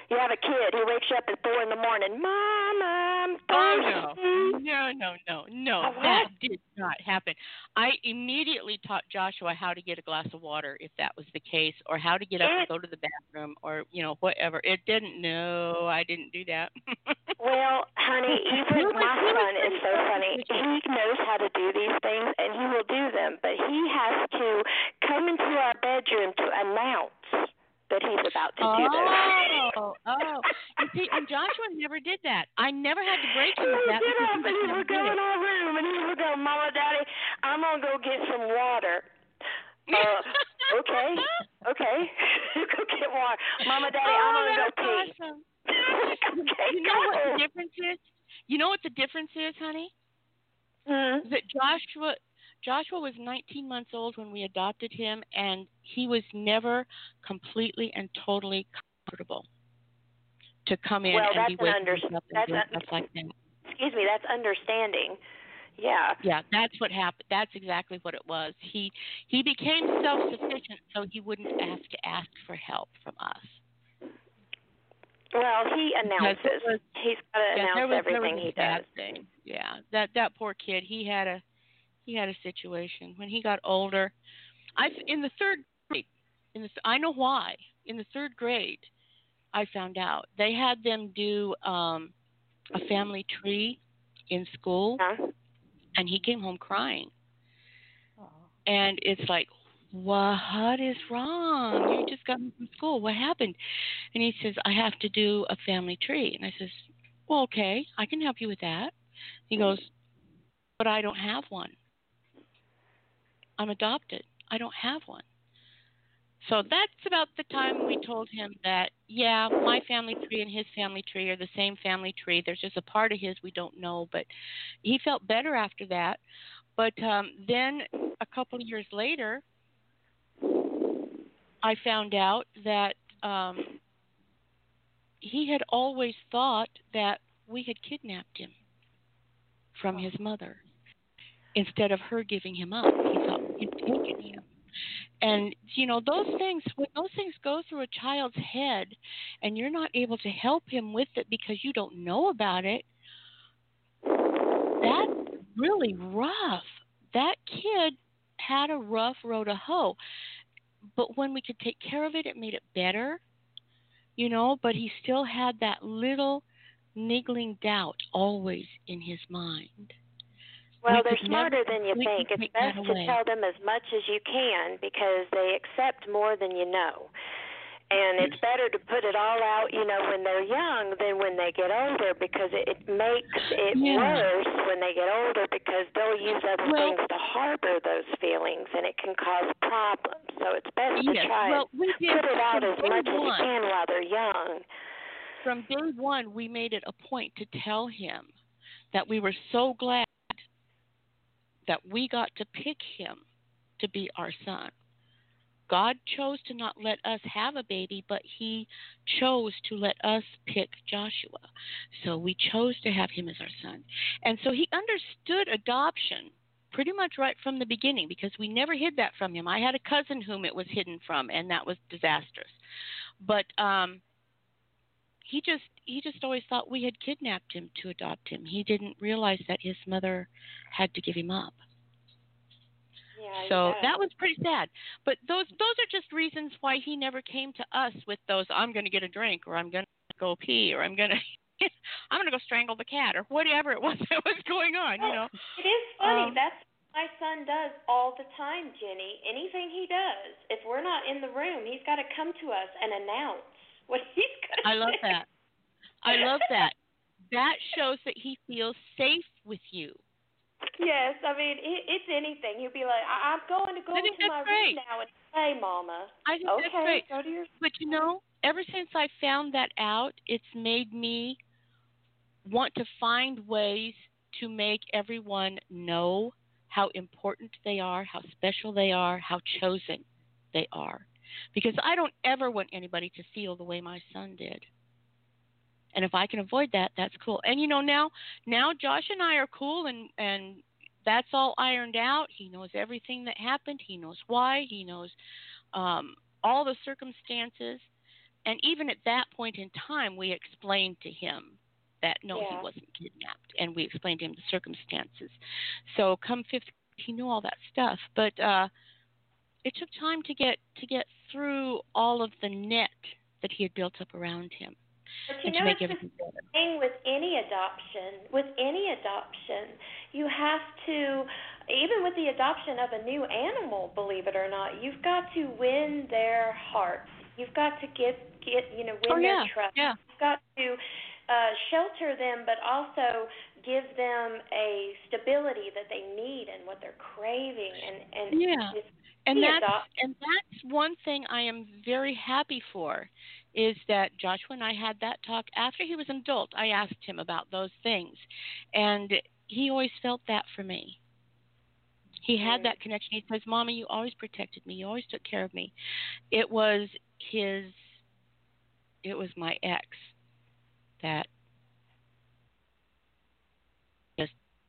You have a kid who wakes you up at four in the morning. Mom, I'm Oh thirsty. no, no, no, no, no! Oh, That what? did not happen. I immediately taught Joshua how to get a glass of water if that was the case, or how to get up and It- go to the bathroom, or you know whatever. It didn't. No, I didn't do that. Well, honey, even He was- my he was son is pretty so funny. self-sufficient. He knows how to do these things, and he will do them, but he has to come into our bedroom to announce that he's about to do those. Oh, oh! You see, and Joshua never did that. I never had to break him He of would that get because up he and he just would never go did in it. our room and he would go, Mama, Daddy, I'm going to go get some water. Uh, okay, okay. Go get water. Mama, Daddy, Oh, I'm going to go that's pee. awesome. Okay, You know what go. the difference is? You know what the difference is, honey? Hmm. That Joshua Joshua was nineteen months old when we adopted him, and he was never completely and totally comfortable to come in Well, and that's be an waking under- us up and that's doing a- stuff like that. Excuse me, that's understanding. Yeah. Yeah, that's what happened. That's exactly what it was. He he became self-sufficient, so he wouldn't have to ask for help from us. Well, he announces. was- He's got to Yeah, there announce was, there everything was a he sad does. thing. Yeah, that that poor kid. He had a he had a situation when he got older. I in the third grade. In the I know why. In the third grade, I found out they had them do um, a family tree in school, Huh? and he came home crying. Oh. And it's like, what is wrong? You just got home from school. What happened? And he says, I have to do a family tree. And I says, well, okay, I can help you with that. He goes, but I don't have one. I'm adopted. I don't have one. So that's about the time we told him that, yeah, my family tree and his family tree are the same family tree. There's just a part of his we don't know. But he felt better after that. But um, then a couple of years later, I found out that um, he had always thought that we had kidnapped him from his mother. Instead of her giving him up, he thought we'd taken him. And, you know, those things, when those things go through a child's head and you're not able to help him with it because you don't know about it, that's really rough. That kid had a rough road to hoe. But when we could take care of it, it made it better, you know, but he still had that little niggling doubt always in his mind. Well, We they're could smarter never than you completely think. It's take that best to away. tell them as much as you can because they accept more than you know. And it's better to put it all out, you know, when they're young than when they get older because it, it makes it Yeah. worse when they get older because they'll use other Well- things to harbor those feelings and it can cause problems. So it's best to Yes, try well, and we did put it out from as day much as you one. can while they're young. From day one, we made it a point to tell him that we were so glad that we got to pick him to be our son. God chose to not let us have a baby, but he chose to let us pick Joshua. So we chose to have him as our son. And so he understood adoption pretty much right from the beginning because we never hid that from him. I had a cousin whom it was hidden from, and that was disastrous. But um, he just he just always thought we had kidnapped him to adopt him. He didn't realize that his mother had to give him up. Yeah, you So gotta- that was pretty sad. But those those are just reasons why he never came to us with those I'm going to get a drink or I'm going to go pee or I'm going to I'm going to go strangle the cat or whatever it was that was going on, you know. It is funny. Um, That's what my son does all the time, Jenny. Anything he does, if we're not in the room, he's got to come to us and announce what he's going to I love say. that. I love that. That shows that he feels safe with you. Yes, I mean, it, it's anything. He'll be like, I- I'm going to go I think to my that's great. room now and play, Mama. I think Okay, that's great. go to your... But you know, ever since I found that out, it's made me want to find ways to make everyone know how important they are, how special they are, how chosen they are. Because I don't ever want anybody to feel the way my son did. And if I can avoid that, that's cool. And you know, now now Josh and I are cool and and that's all ironed out. He knows everything that happened. He knows why. He knows um, all the circumstances. and even at that point in time, we explained to him that no, Yeah. he wasn't kidnapped, and we explained to him the circumstances. So come fifth, he knew all that stuff, but uh, it took time to get to get through all of the net that he had built up around him. But you and know, to make it's everything the better. thing with any adoption. With any adoption, you have to, even with the adoption of a new animal, believe it or not, you've got to win their hearts. You've got to get, get you know, win Oh, their yeah, trust. yeah. You've got to uh, shelter them, but also give them a stability that they need and what they're craving. And, and Yeah. with And any that's adopt- and that's one thing I am very happy for, is that Joshua and I had that talk after he was an adult. I asked him about those things, and he always felt that for me. He had that connection. He says, "Mommy, you always protected me. You always took care of me." It was his. It was my ex that just.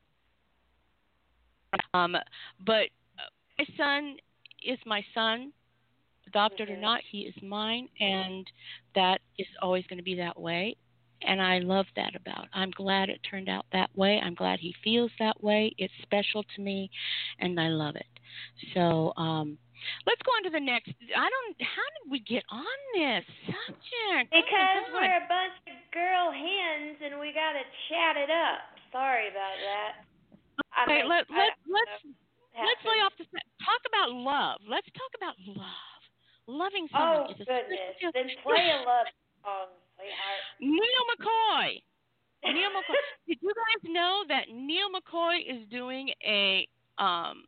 Um, but my son is my son. Adopted or not, he is mine, and that is always going to be that way. And I love that about it. I'm glad it turned out that way. I'm glad he feels that way. It's special to me, and I love it. So um, let's go on to the next. I don't. How did we get on this subject? Because oh we're a bunch of girl hens and we got to chat it up. Sorry about that. I Okay, mean, let, I let, don't let's know. let's lay off the talk about love. Let's talk about love. Loving someone Oh, is a goodness. special- Then play a love song, sweetheart. Neil McCoy. Neil McCoy. Did you guys know that Neil McCoy is doing a um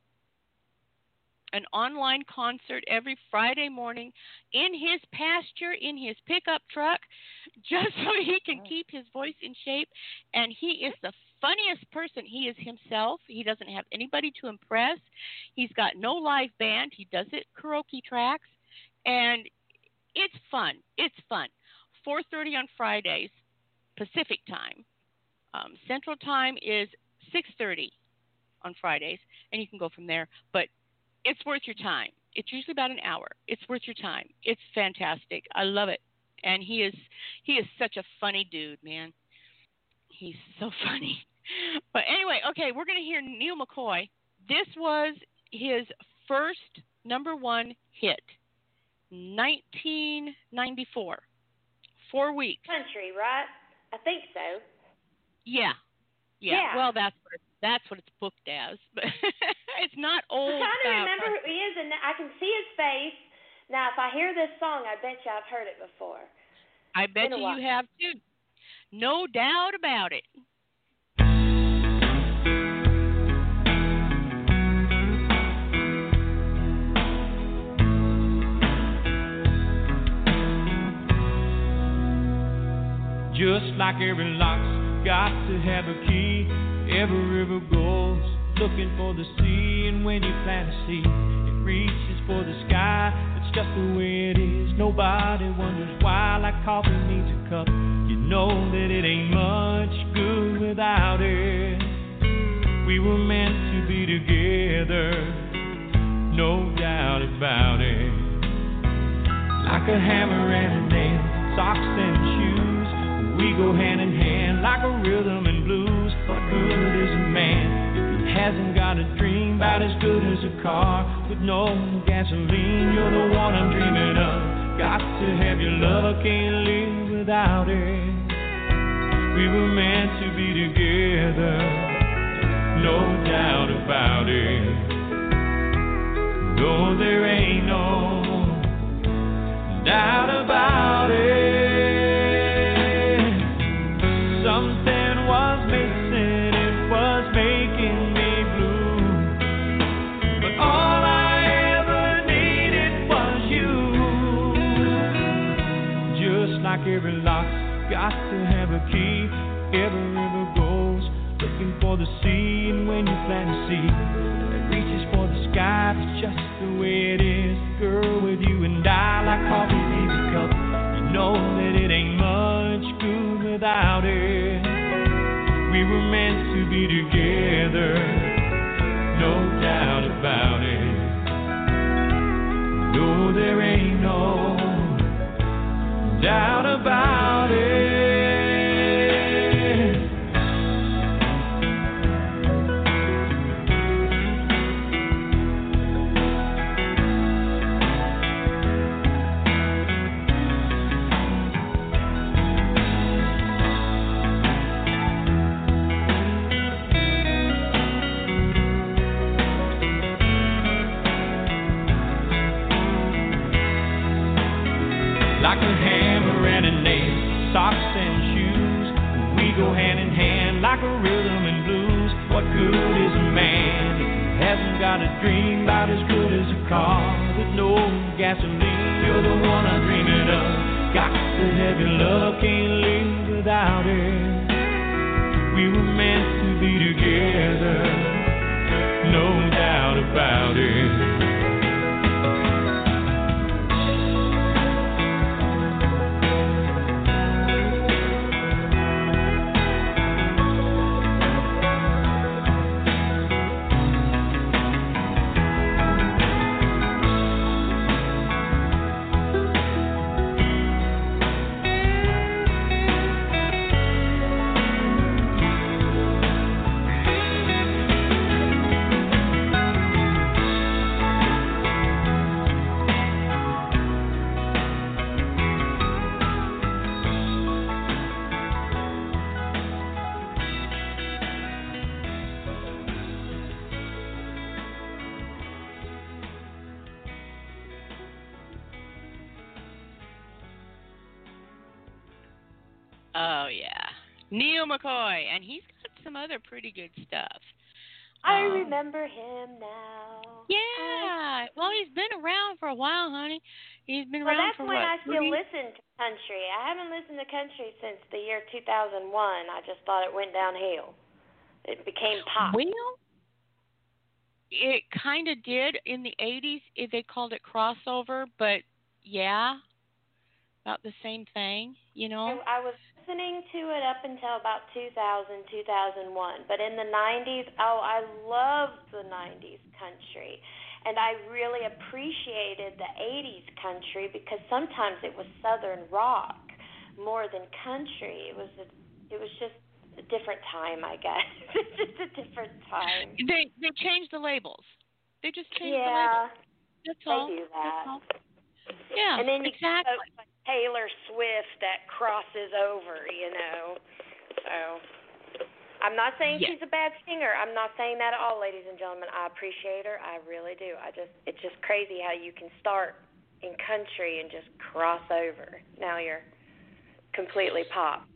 an online concert every Friday morning in his pasture, in his pickup truck, just so he can keep his voice in shape? And he is the funniest person. He is himself. He doesn't have anybody to impress. He's got no live band. He does it karaoke tracks, and it's fun. It's fun. four thirty on Fridays, Pacific time. Um, Central time is six thirty on Fridays, and you can go from there. But it's worth your time. It's usually about an hour. It's worth your time. It's fantastic. I love it. And he is he is such a funny dude, man. He's so funny. But anyway, okay, we're going to hear Neil McCoy. This was his first number one hit, nineteen ninety-four. Four weeks. Country, right? I think so. Yeah. Yeah. Yeah. Well, that's what it, that's what it's booked as. But it's not old. I'm trying to style remember country. who he is, and I can see his face. Now, if I hear this song, I bet you I've heard it before. I bet Been a you while. you have too. No doubt about it. Just like every lock's got to have a key, every river goes looking for the sea, and when you plant a seed, it reaches for the sky. It's just the way it is. Nobody wonders why, like coffee needs a cup. You know that it ain't much good without it. We were meant to be together, no doubt about it. Like a hammer and a nail, socks and shoes, we go hand in hand like a rhythm and blues. What good is a man if he hasn't got a dream about as good as a car with no gasoline? You're the one I'm dreaming of. Got to have your love, can't live without it. We were meant to be together, no doubt about it. No, there ain't no doubt about it. Something was missing, it was making me blue. But all I ever needed was you. Just like every lock's got to have a key, every river goes looking for the sea, and when you plant a seed, it reaches for the sky. It's just the way it is, girl, with you and I, like coffee needs a cup. You know that it ain't much good without it. We were meant to be together, no doubt about it. No, there ain't no got a dream about as good as a car with no gasoline. You're the one I'm dreaming of. Got the heavy love, can't live without it. We were meant to be together, no doubt about it. Oh, yeah. Neil McCoy, and he's got some other pretty good stuff. I Um, remember him now. Yeah. Well, he's been around for a while, honey. He's been Well, around that's for when what, I still thirty? listen to country. I haven't listened to country since the year two thousand one. I just thought it went downhill. It became pop. Well, it kind of did in the eighties. It, they called it crossover, but yeah, about the same thing, you know? I, I was listening to it up until about two thousand, two thousand one. But in the nineties, oh, I loved the nineties country. And I really appreciated the eighties country because sometimes it was southern rock more than country. It was a, it was just a different time, I guess. It's just a different time. They they changed the labels. They just changed Yeah, the labels. That's all. they do That's that. all. Yeah, And then you exactly. get folks like Taylor Swift that crosses over, you know. So I'm not saying Yeah. she's a bad singer. I'm not saying that at all, ladies and gentlemen. I appreciate her. I really do. I just it's just crazy how you can start in country and just cross over. Now you're completely pop.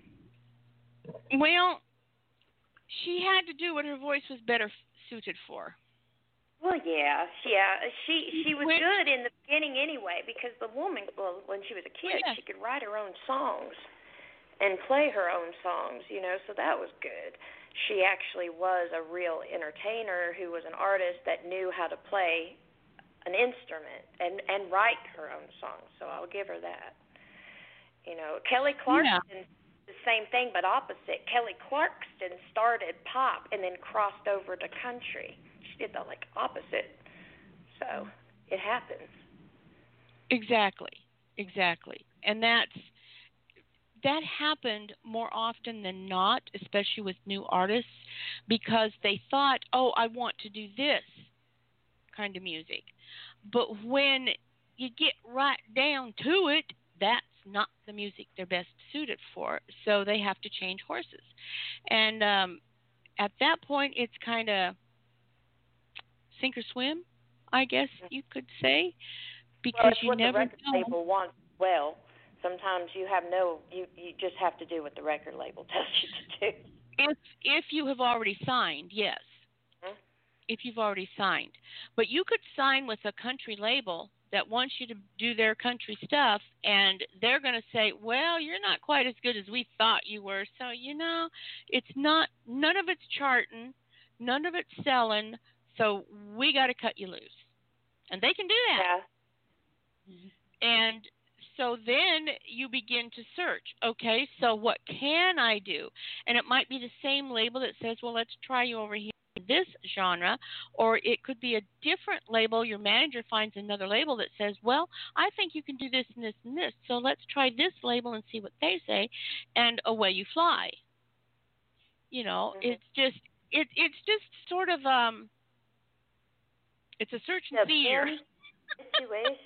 Well, she had to do what her voice was better f- suited for. Well, yeah, yeah. She she was Which- good in the beginning anyway because the woman, well, when she was a kid, yeah. she could write her own songs and play her own songs, you know. So that was good. She actually was a real entertainer who was an artist that knew how to play an instrument and and write her own songs. So I'll give her that. You know, Kelly Clarkson. Yeah. The same thing, but opposite. Kelly Clarkson started pop and then crossed over to country. She did the like opposite. So it happens. Exactly, exactly, and that's that happened more often than not, especially with new artists, because they thought, "Oh, I want to do this kind of music," but when you get right down to it, that's not the music they're best suited for. So they have to change horses, and um, at that point, it's kind of sink or swim, I guess you could say, because well, it's you what never the record know. label wants. Well, sometimes you have no. You you just have to do what the record label tells you to do. If if you have already signed, yes. Hmm? If you've already signed, but you could sign with a country label that wants you to do their country stuff, and they're going to say, well, you're not quite as good as we thought you were. So, you know, it's not, none of it's charting, none of it's selling, so we got to cut you loose. And they can do that. Yeah. And so then you begin to search, okay, so what can I do? And it might be the same label that says, well, let's try you over here. This genre, or it could be a different label. Your manager finds another label that says, well, I think you can do this and this and this, so let's try this label and see what they say, and away you fly. You know, mm-hmm. it's just it it's just sort of um it's a search and seizure. Situation.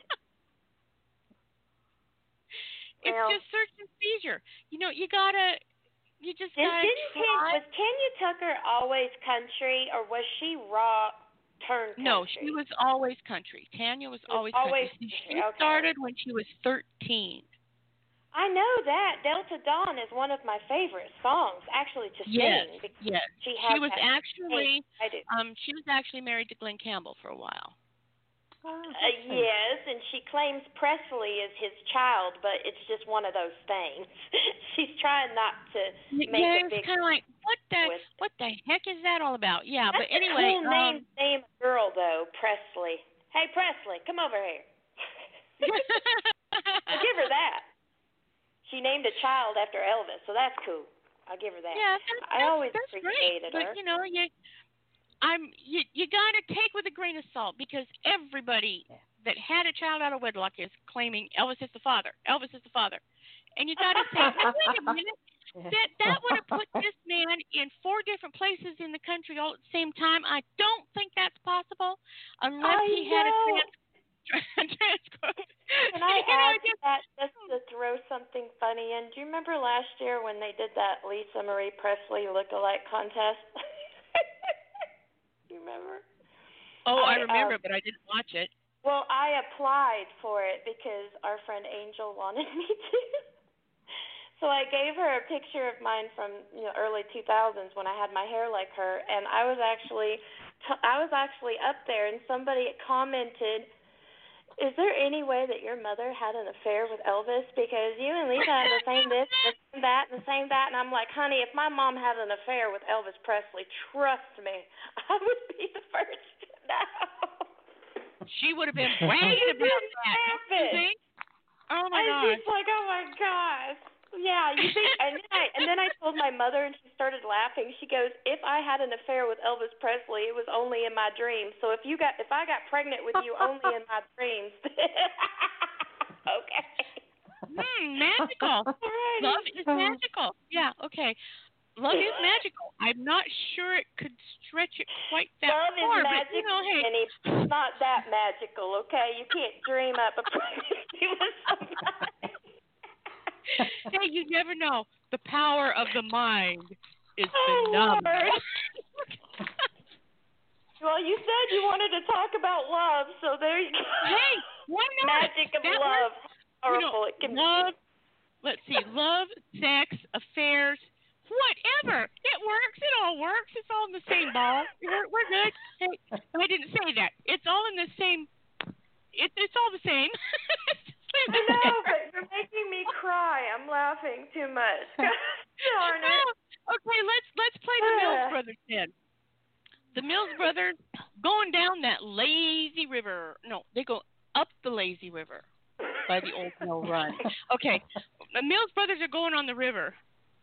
It's well, just search and seizure. You know, you gotta You just Did, gotta didn't try. Tan, was Tanya Tucker always country, or was she rock turned country? No, she was always country. Tanya was She was always, always country. country. She Okay. started when she was thirteen. I know that Delta Dawn is one of my favorite songs, actually, to Yes, sing. because yes. She, She has was that actually, I do. um, she was actually married to Glenn Campbell for a while. Oh, Uh, yes, and she claims Presley is his child, but it's just one of those things. She's trying not to make yeah, a big it's kind of like, what the, with it. what the heck is that all about? Yeah, That's but anyway, a cool name, um, name a girl though, Presley. Hey, Presley, come over here. I'll give her that. She named a child after Elvis, so that's cool. I'll give her that. yeah, that's, I always that's great. appreciated But her. you know, you, I'm, you, you gotta take with a grain of salt because everybody that had a child out of wedlock is claiming Elvis is the father. Elvis is the father, and you gotta say, wait a minute. That that would have put this man in four different places in the country all at the same time. I don't think that's possible unless I he had know. a trans- transcript. Can I You know, add to that just to throw something funny in? Do you remember last year when they did that Lisa Marie Presley look-alike contest? You remember? Oh, I, I, remember, um, but I didn't watch it. Well, I applied for it because our friend Angel wanted me to. So I gave her a picture of mine from you know early two thousands when I had my hair like her, and I was actually t- I was actually up there, and somebody commented, "Is there any way that your mother had an affair with Elvis? Because you and Lisa have the same this, the same that, and the same that." And I'm like, "Honey, if my mom had an affair with Elvis Presley, trust me, I would be the first to know." She would have been bragging about that. You think? Oh my and gosh. she's like, "Oh my gosh." Yeah, you think, and then I and then I told my mother, and she started laughing. She goes, "If I had an affair with Elvis Presley, it was only in my dreams. So if you got, if I got pregnant with you only in my dreams, okay." Hmm, magical. Alrighty. Love is magical. Yeah. Okay. Love is magical. I'm not sure it could stretch it quite that Love far, is but magic, you know, hey, and it's not that magical. Okay, you can't dream up a pregnancy with somebody. hey, you never know. The power of the mind is Oh, phenomenal. Well, you said you wanted to talk about love, so there you go. Hey, why not? Magic of That love. works. How You know, powerful it can love. be. Let's see, love, sex, affairs, whatever. It works. It all works. It's all in the same ball. We're we're good. Hey, I didn't say that. It's all in the same. It, it's all the same. I know, but you're making me cry. I'm laughing too much. Darn it. Okay, let's let's play the Mills Brothers then. The Mills Brothers going down that lazy river. No, they go up the lazy river by the old mill run. Okay, the Mills Brothers are going on the river.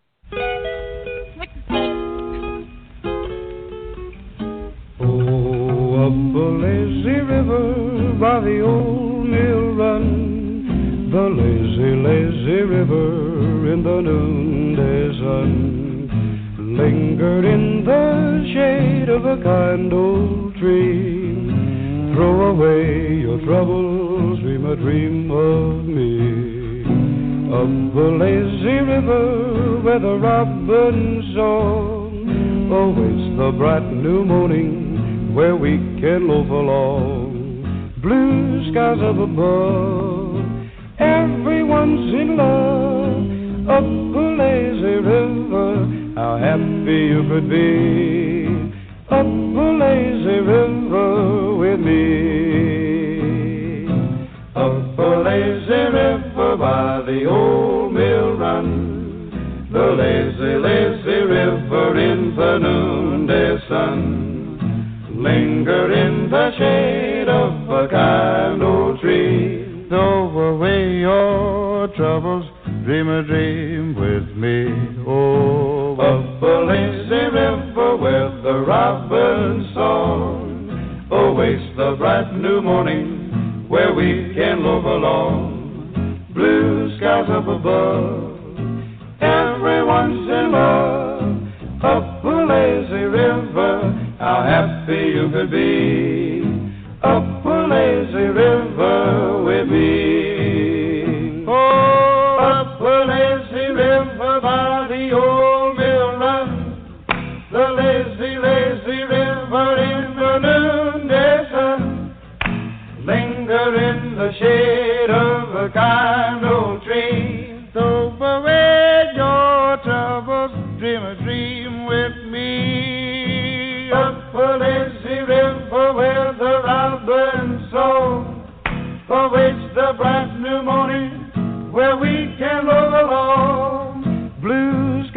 Oh, up the lazy river by the old mill run, the lazy, lazy river in the noonday sun, lingered in the shade of a kind old tree. Throw away your troubles, dream a dream of me. Up the lazy river where the robin's song awaits the bright new morning, where we can loaf along. Blue skies up above, everyone's in love. Up the lazy river, how happy you could be. Up the lazy river with me. Up the lazy river by the old mill run, the lazy, lazy river in the noonday sun, linger in the shade of a kind old tree. Throw away your troubles, dream a dream with me. Oh, up the lazy river where the robin's song awaits the bright new morning, where we can loaf along. Blue skies up above, everyone's in love. Up the lazy river, how happy you could be. Up the lazy river with me. Oh, up the lazy river by the old mill run, the lazy, lazy river in the noonday sun, linger in the shade of a kind old tree. Throw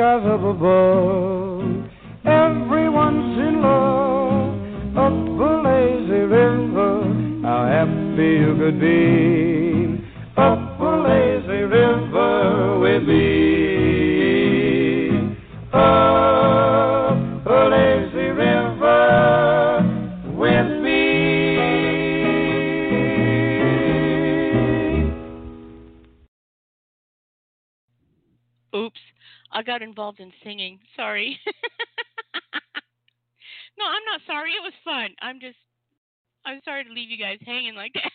skies up above. Everyone's in love up a lazy river. How happy you could be up a lazy river with me. Up a lazy river with me. Oops, I got involved in singing. Sorry. No, I'm not sorry. It was fun. I'm just, I'm sorry to leave you guys hanging like that.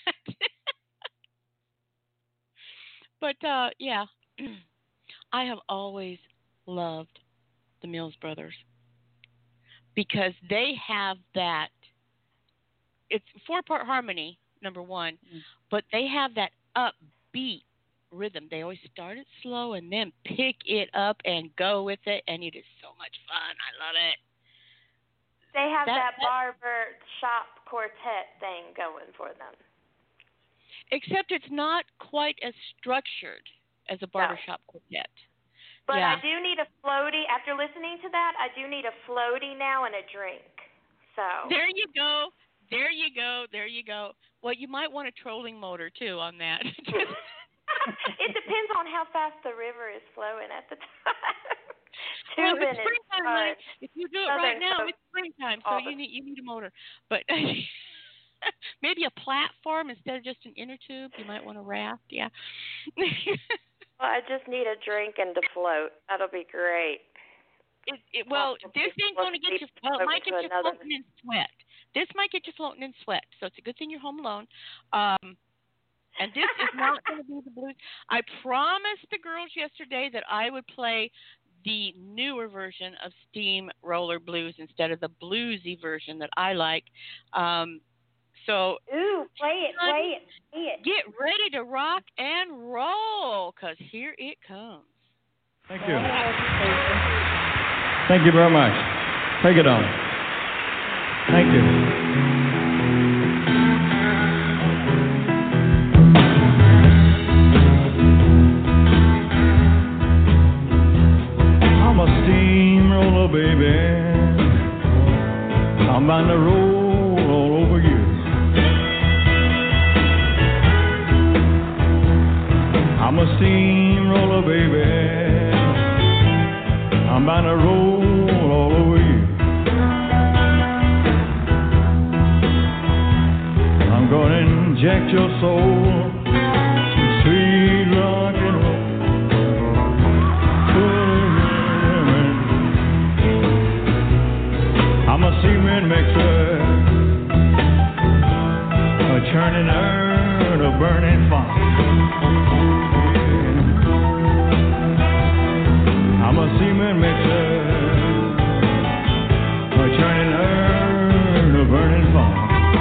But, uh, yeah, I have always loved the Mills Brothers because they have that, it's four-part harmony, number one, mm. but they have that upbeat rhythm. They always start it slow and then pick it up and go with it, and it is so much fun. I love it. They have that, that barber shop quartet thing going for them. Except it's not quite as structured as a barbershop no. quartet. But yeah. I do need a floaty. After listening to that, I do need a floaty now and a drink. So there you go. There you go. There you go. Well, you might want a trolling motor, too, on that. It depends on how fast the river is flowing at the time. Two well, minutes. It's springtime, honey. If you do it Southern right now, coast. it's springtime, so you need you need a motor. But maybe a platform instead of just an inner tube. You might want a raft. Yeah. Well, I just need a drink and to float. That'll be great. It, it, well, well, this ain't going to get you. Well, it might get you another. floating in sweat. This might get you floating in sweat. So it's a good thing you're home alone. Um, and this is not going to be the blues. I promised the girls yesterday that I would play the newer version of Steamroller Blues instead of the bluesy version that I like. Um, so, ooh, play it, play it, play it. Get ready to rock and roll, because here it comes. Thank you. Thank you very much. Take it on. Thank you. Baby, I'm bound to roll all over you. I'm a steamroller, baby. I'm bound to roll all over you. I'm gonna inject your soul, sweet rock and roll. I'm a cement mixer, a churning urn, a burning fire. I'm a cement mixer, a churning urn, a burning fire.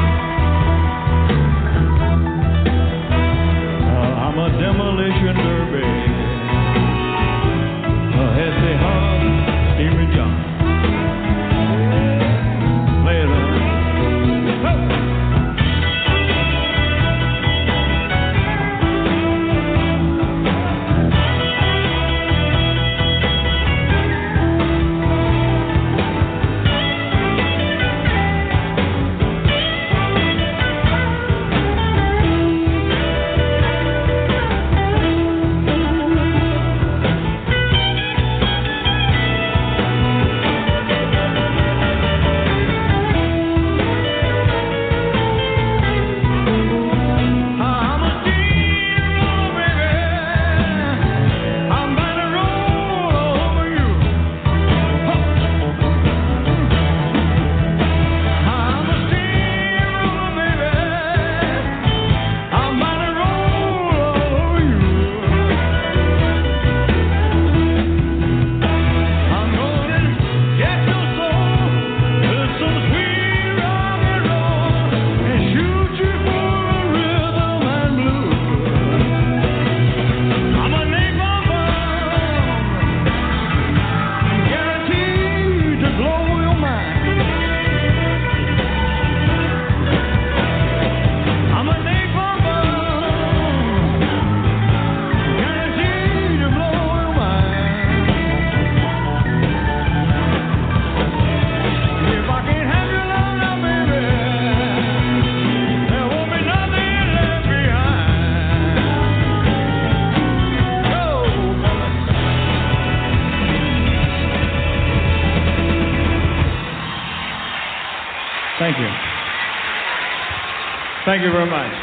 Uh, I'm a demolition derby, a Hesse hog, steaming John. Thank you very much.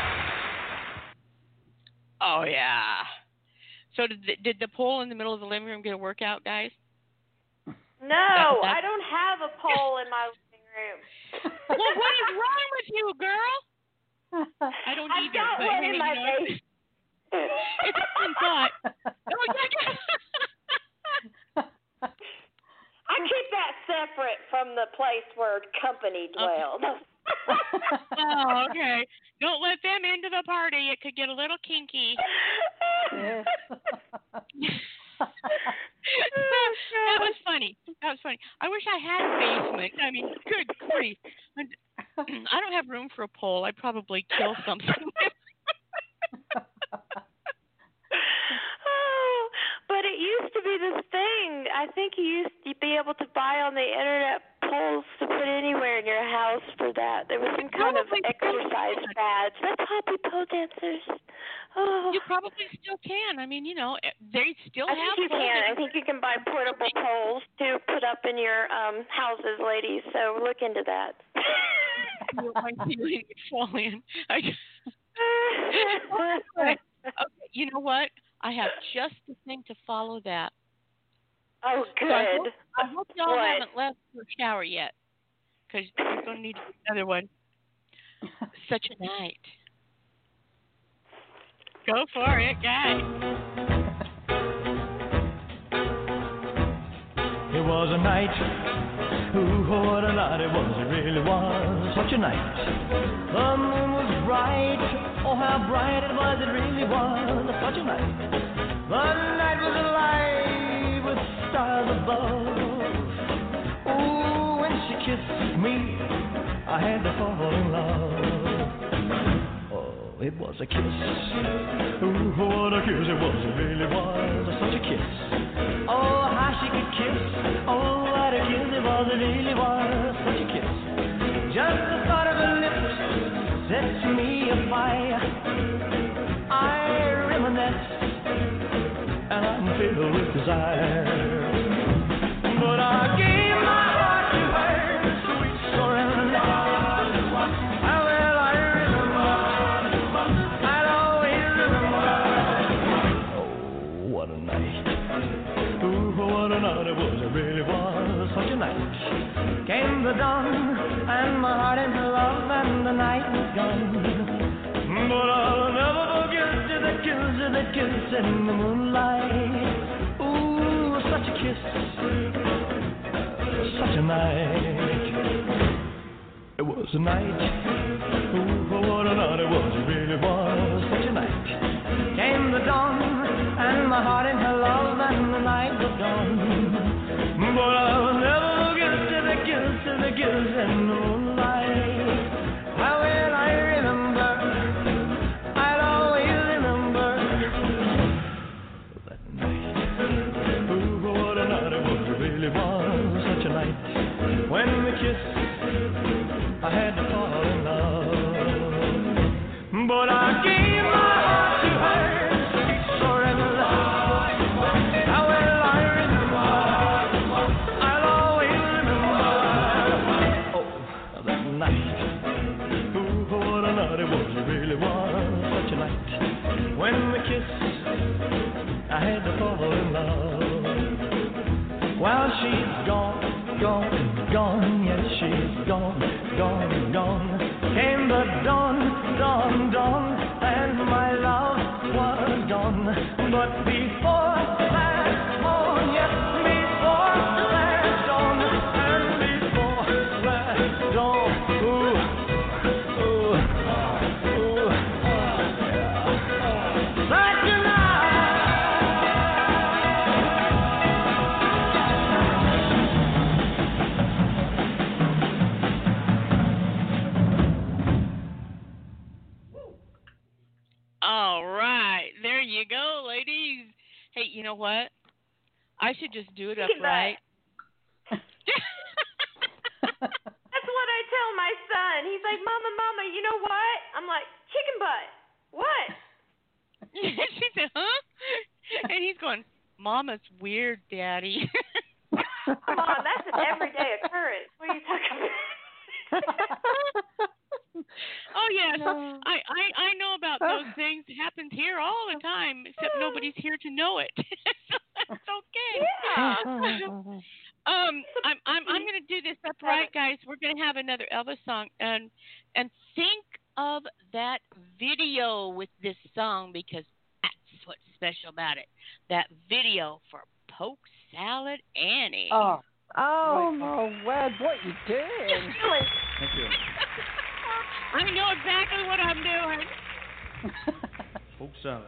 Oh, yeah. So did the, did the pole in the middle of the living room get a workout, guys? No, That- that- I don't have a pole in my living room. Well, what is wrong with you, girl? I don't I've either. got but one hey, in you my know, basement. It's a fun thought. Oh, yeah. I keep that separate from the place where company dwelled. Oh, okay. Don't let them into the party. It could get a little kinky. Yes. That was funny. That was funny. I wish I had a basement. I mean, good grief. I don't have room for a pole. I'd probably kill something. Oh, but it used to be this thing. I think you used to be able to buy on the internet poles to put anywhere in your house for that. There was some kind of Probably exercise still can. badge. Let's happy pole dancers. Oh. You probably still can. I mean, you know, they still I have think you poles. can. I think you can buy portable poles to put up in your um houses, ladies. So look into that. My feeling would fall in. I okay, you know what? I have just the thing to follow that. Oh, good. So I hope, I hope y'all What? haven't left for a shower yet, because you're going to need another one. Such a night. Go for it, guys. It was a night, ooh, what a night it was, it really was such a night. The moon was bright, oh how bright it was, it really was such a night. The night was alive with stars above. Ooh, when she kissed me, I had to fall in love. Oh, it was a kiss, ooh, what a kiss it was, it really was such a kiss. Oh, how she could kiss, oh, what a kiss it was, it really was such a kiss. Just the thought of her lips sets me afire. I reminisce, and I'm filled with desire. But I gave my heart to her, sweet surrender. How well I remember, I'll always remember. Oh, what a night. Ooh, what a night it was, it really was such a night. Came the dawn, and my heart in love, and the night was gone. But I'll never forget the kiss, the kiss in the moonlight. Ooh, such a kiss, such a night. It was a night, ooh, what a night it was, it really was such a night. Came the dawn, and my heart in her love, and the night was gone. But I'll never forget the kiss, the kiss in the moonlight. How well I remember, I'll always remember that night. Ooh, what a night it was, it really was such a night. When we kissed, I had to fall in love. But I gave my heart to her, sweet surrender. How well I remember, I'll always remember. Oh, that night. Ooh, what a night it was, it really was such a night. When we kissed, I had to fall in love. Well, she's gone, gone, gone, yes, she's gone, gone, gone. Came the dawn, dawn, dawn, and my love was gone. But before last dawn, yes, before last dawn, and before last dawn, ooh, ooh, ooh, such a night. All right. There you go, ladies. Hey, you know what? I should just do it Look at upright. That's what I tell my son. He's like, Mama, Mama, you know what? I'm like, chicken butt. What? She said, huh? And he's going, Mama's weird, Daddy. Come on, that's an everyday occurrence. What are you talking about? Oh, yes, I, I I know about those things. It happens here all the time, except nobody's here to know it. So that's okay. Yeah. Um, I'm I'm I'm gonna do this up right, guys. We're gonna have another Elvis song, and and think of that video with this song because that's what's special about it. That video for Poke Salad Annie. Oh, oh my word! What you doing? Thank you. I know exactly what I'm doing. Poke salad.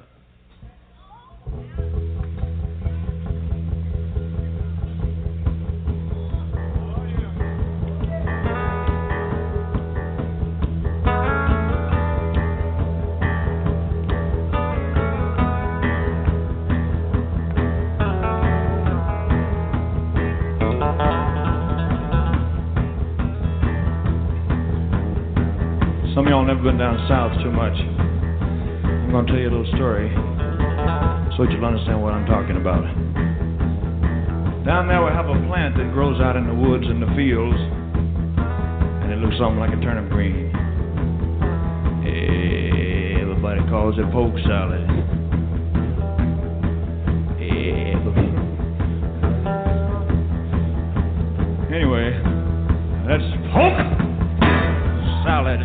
Some of y'all never been down south too much. I'm going to tell you a little story so that you'll understand what I'm talking about. Down there we have a plant that grows out in the woods and the fields, and it looks something like a turnip green. Hey, everybody calls it poke salad. Hey, anyway, that's poke salad.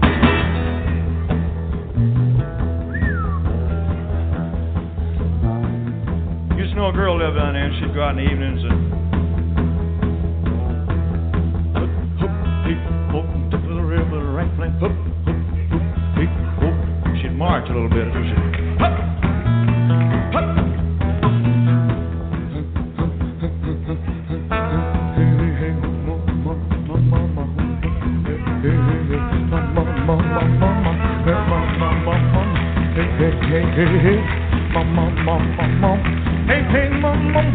You know, a girl lived down there, and she'd go out in the evenings and hoop, hoop, peep, hoop, dip to the river, right flank, hoop, hoop, hoop, peep, hoop. She'd march a little bit. She'd hoop, hoop. Hey, hey, hey, hey, mom, mom, mom, mom, mom. Hey, hey, mom, mom.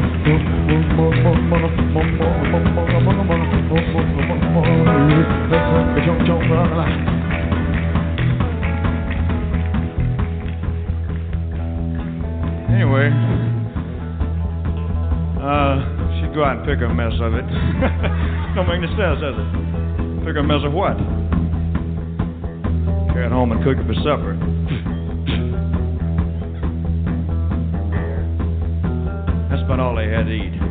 Anyway, uh, she'd go out and pick a mess of it. Don't make any sense, does it? Pick a mess of what? Carry it home and cook it for supper. That's about all they had to eat.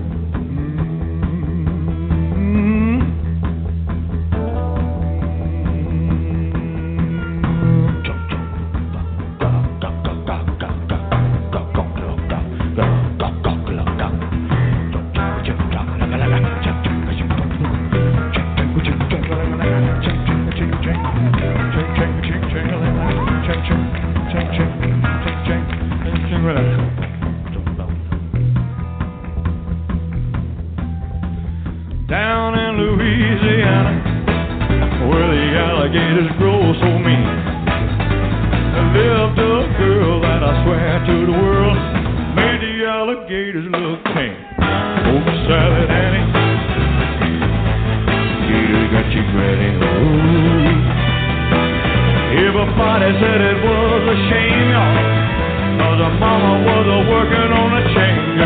Down in Louisiana, where the alligators grow so mean, there lived a girl that I swear to the world made the alligators look tame. Poke salad Annie, you got you ready. Everybody said it was a shame, y'all, 'cause her mama was a working on a chain.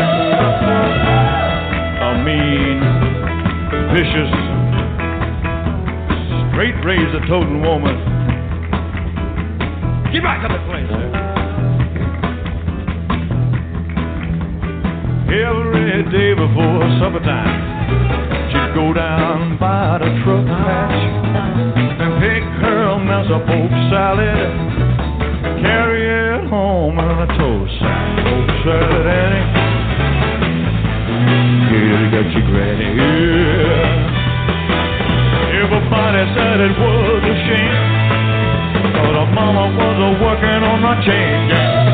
I mean, vicious, straight-raised a toting woman. Get back to the place there. Every day before supper time, she'd go down by the truck patch and pick her a mess of poke salad, carry it home on a toast. Poke salad Annie, yeah, got you ready. Yeah. Everybody said it was a shame, 'cause her mama was a working on my chain.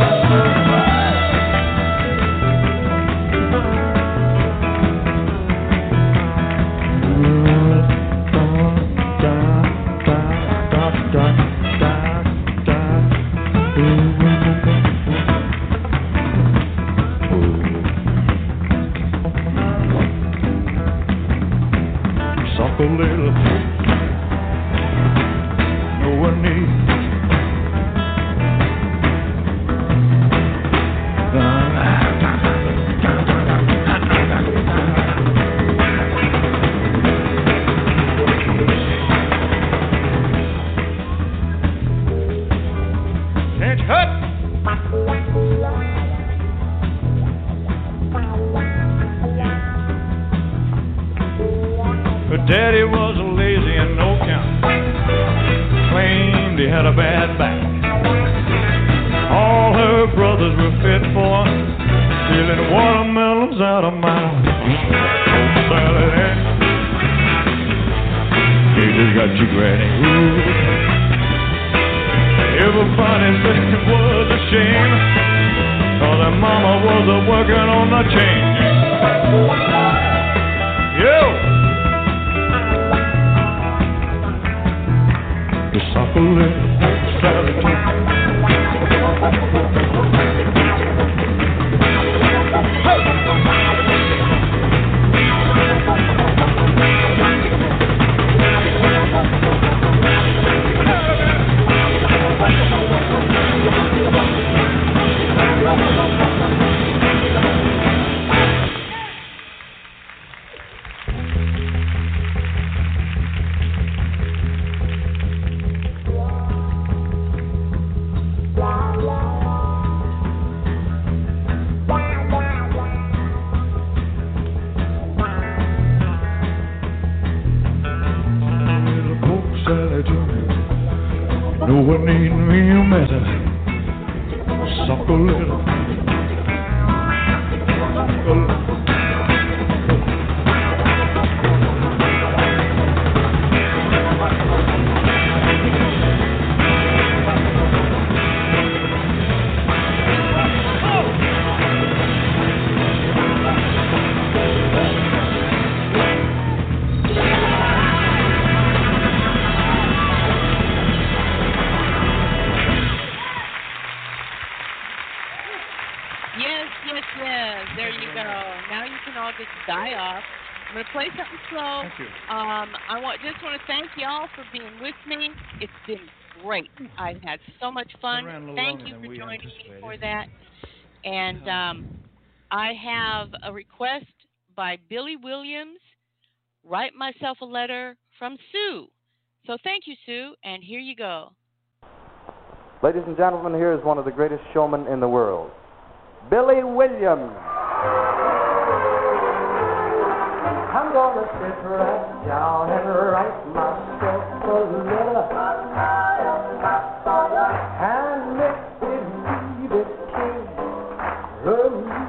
A little, no one needs. had a bad back. All her brothers were fit for stealing watermelons out of my salad. You just got your granny. Everybody said it was a shame, 'cause her mama was a working on the chain. Yo! The sucker little salad too. No one need me a matter. Suck a little. Suck a little. Die off. I'm going to play something slow. Thank you. Um, I want just want to thank y'all for being with me. It's been great. I've had so much fun. Thank you for joining me for that. And um, I have a request by Billy Williams. Write myself a letter from Sue. So thank you, Sue. And here you go. Ladies and gentlemen, here is one of the greatest showmen in the world, Billy Williams. I'm gonna sit right down and write myself a letter and make believe it came from you.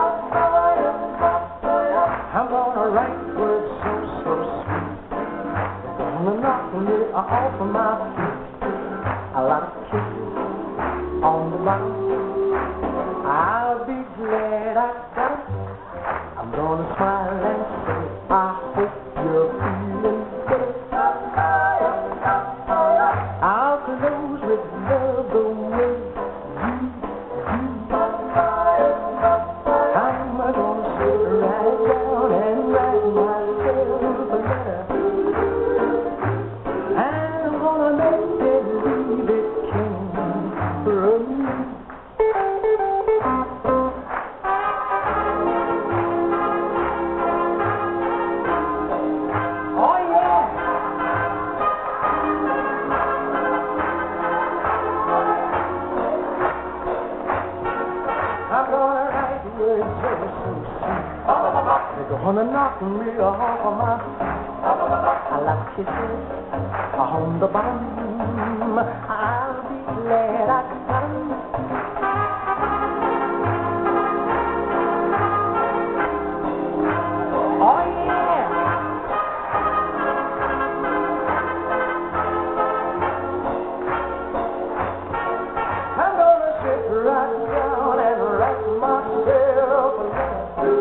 I'm gonna write words so, so sweet. They're gonna knock me off of my feet. I like a kiss on the mouth. I'll be glad I got it. I'm gonna smile and say, I hope you're feeling better. I'll close with love the way you do. I'm gonna sit right down and write myself a letter. And I'm gonna make believe it came from you. They're gonna knock me off of my feet. I like kisses on the bum. I'll be glad I got 'em. Oh yeah. I'm gonna sit right down and write myself a letter.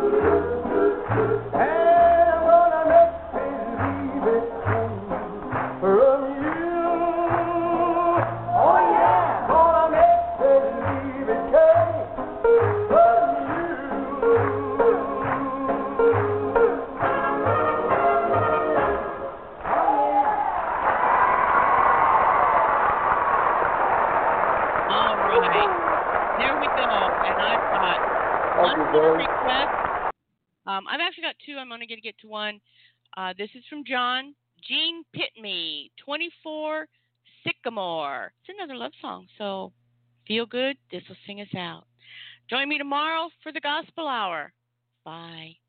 Um, I've actually got two. I'm only going to get to one. Uh, this is from John. Gene Pitney, twenty-four, Sycamore. It's another love song, so feel good. This will sing us out. Join me tomorrow for the Gospel Hour. Bye.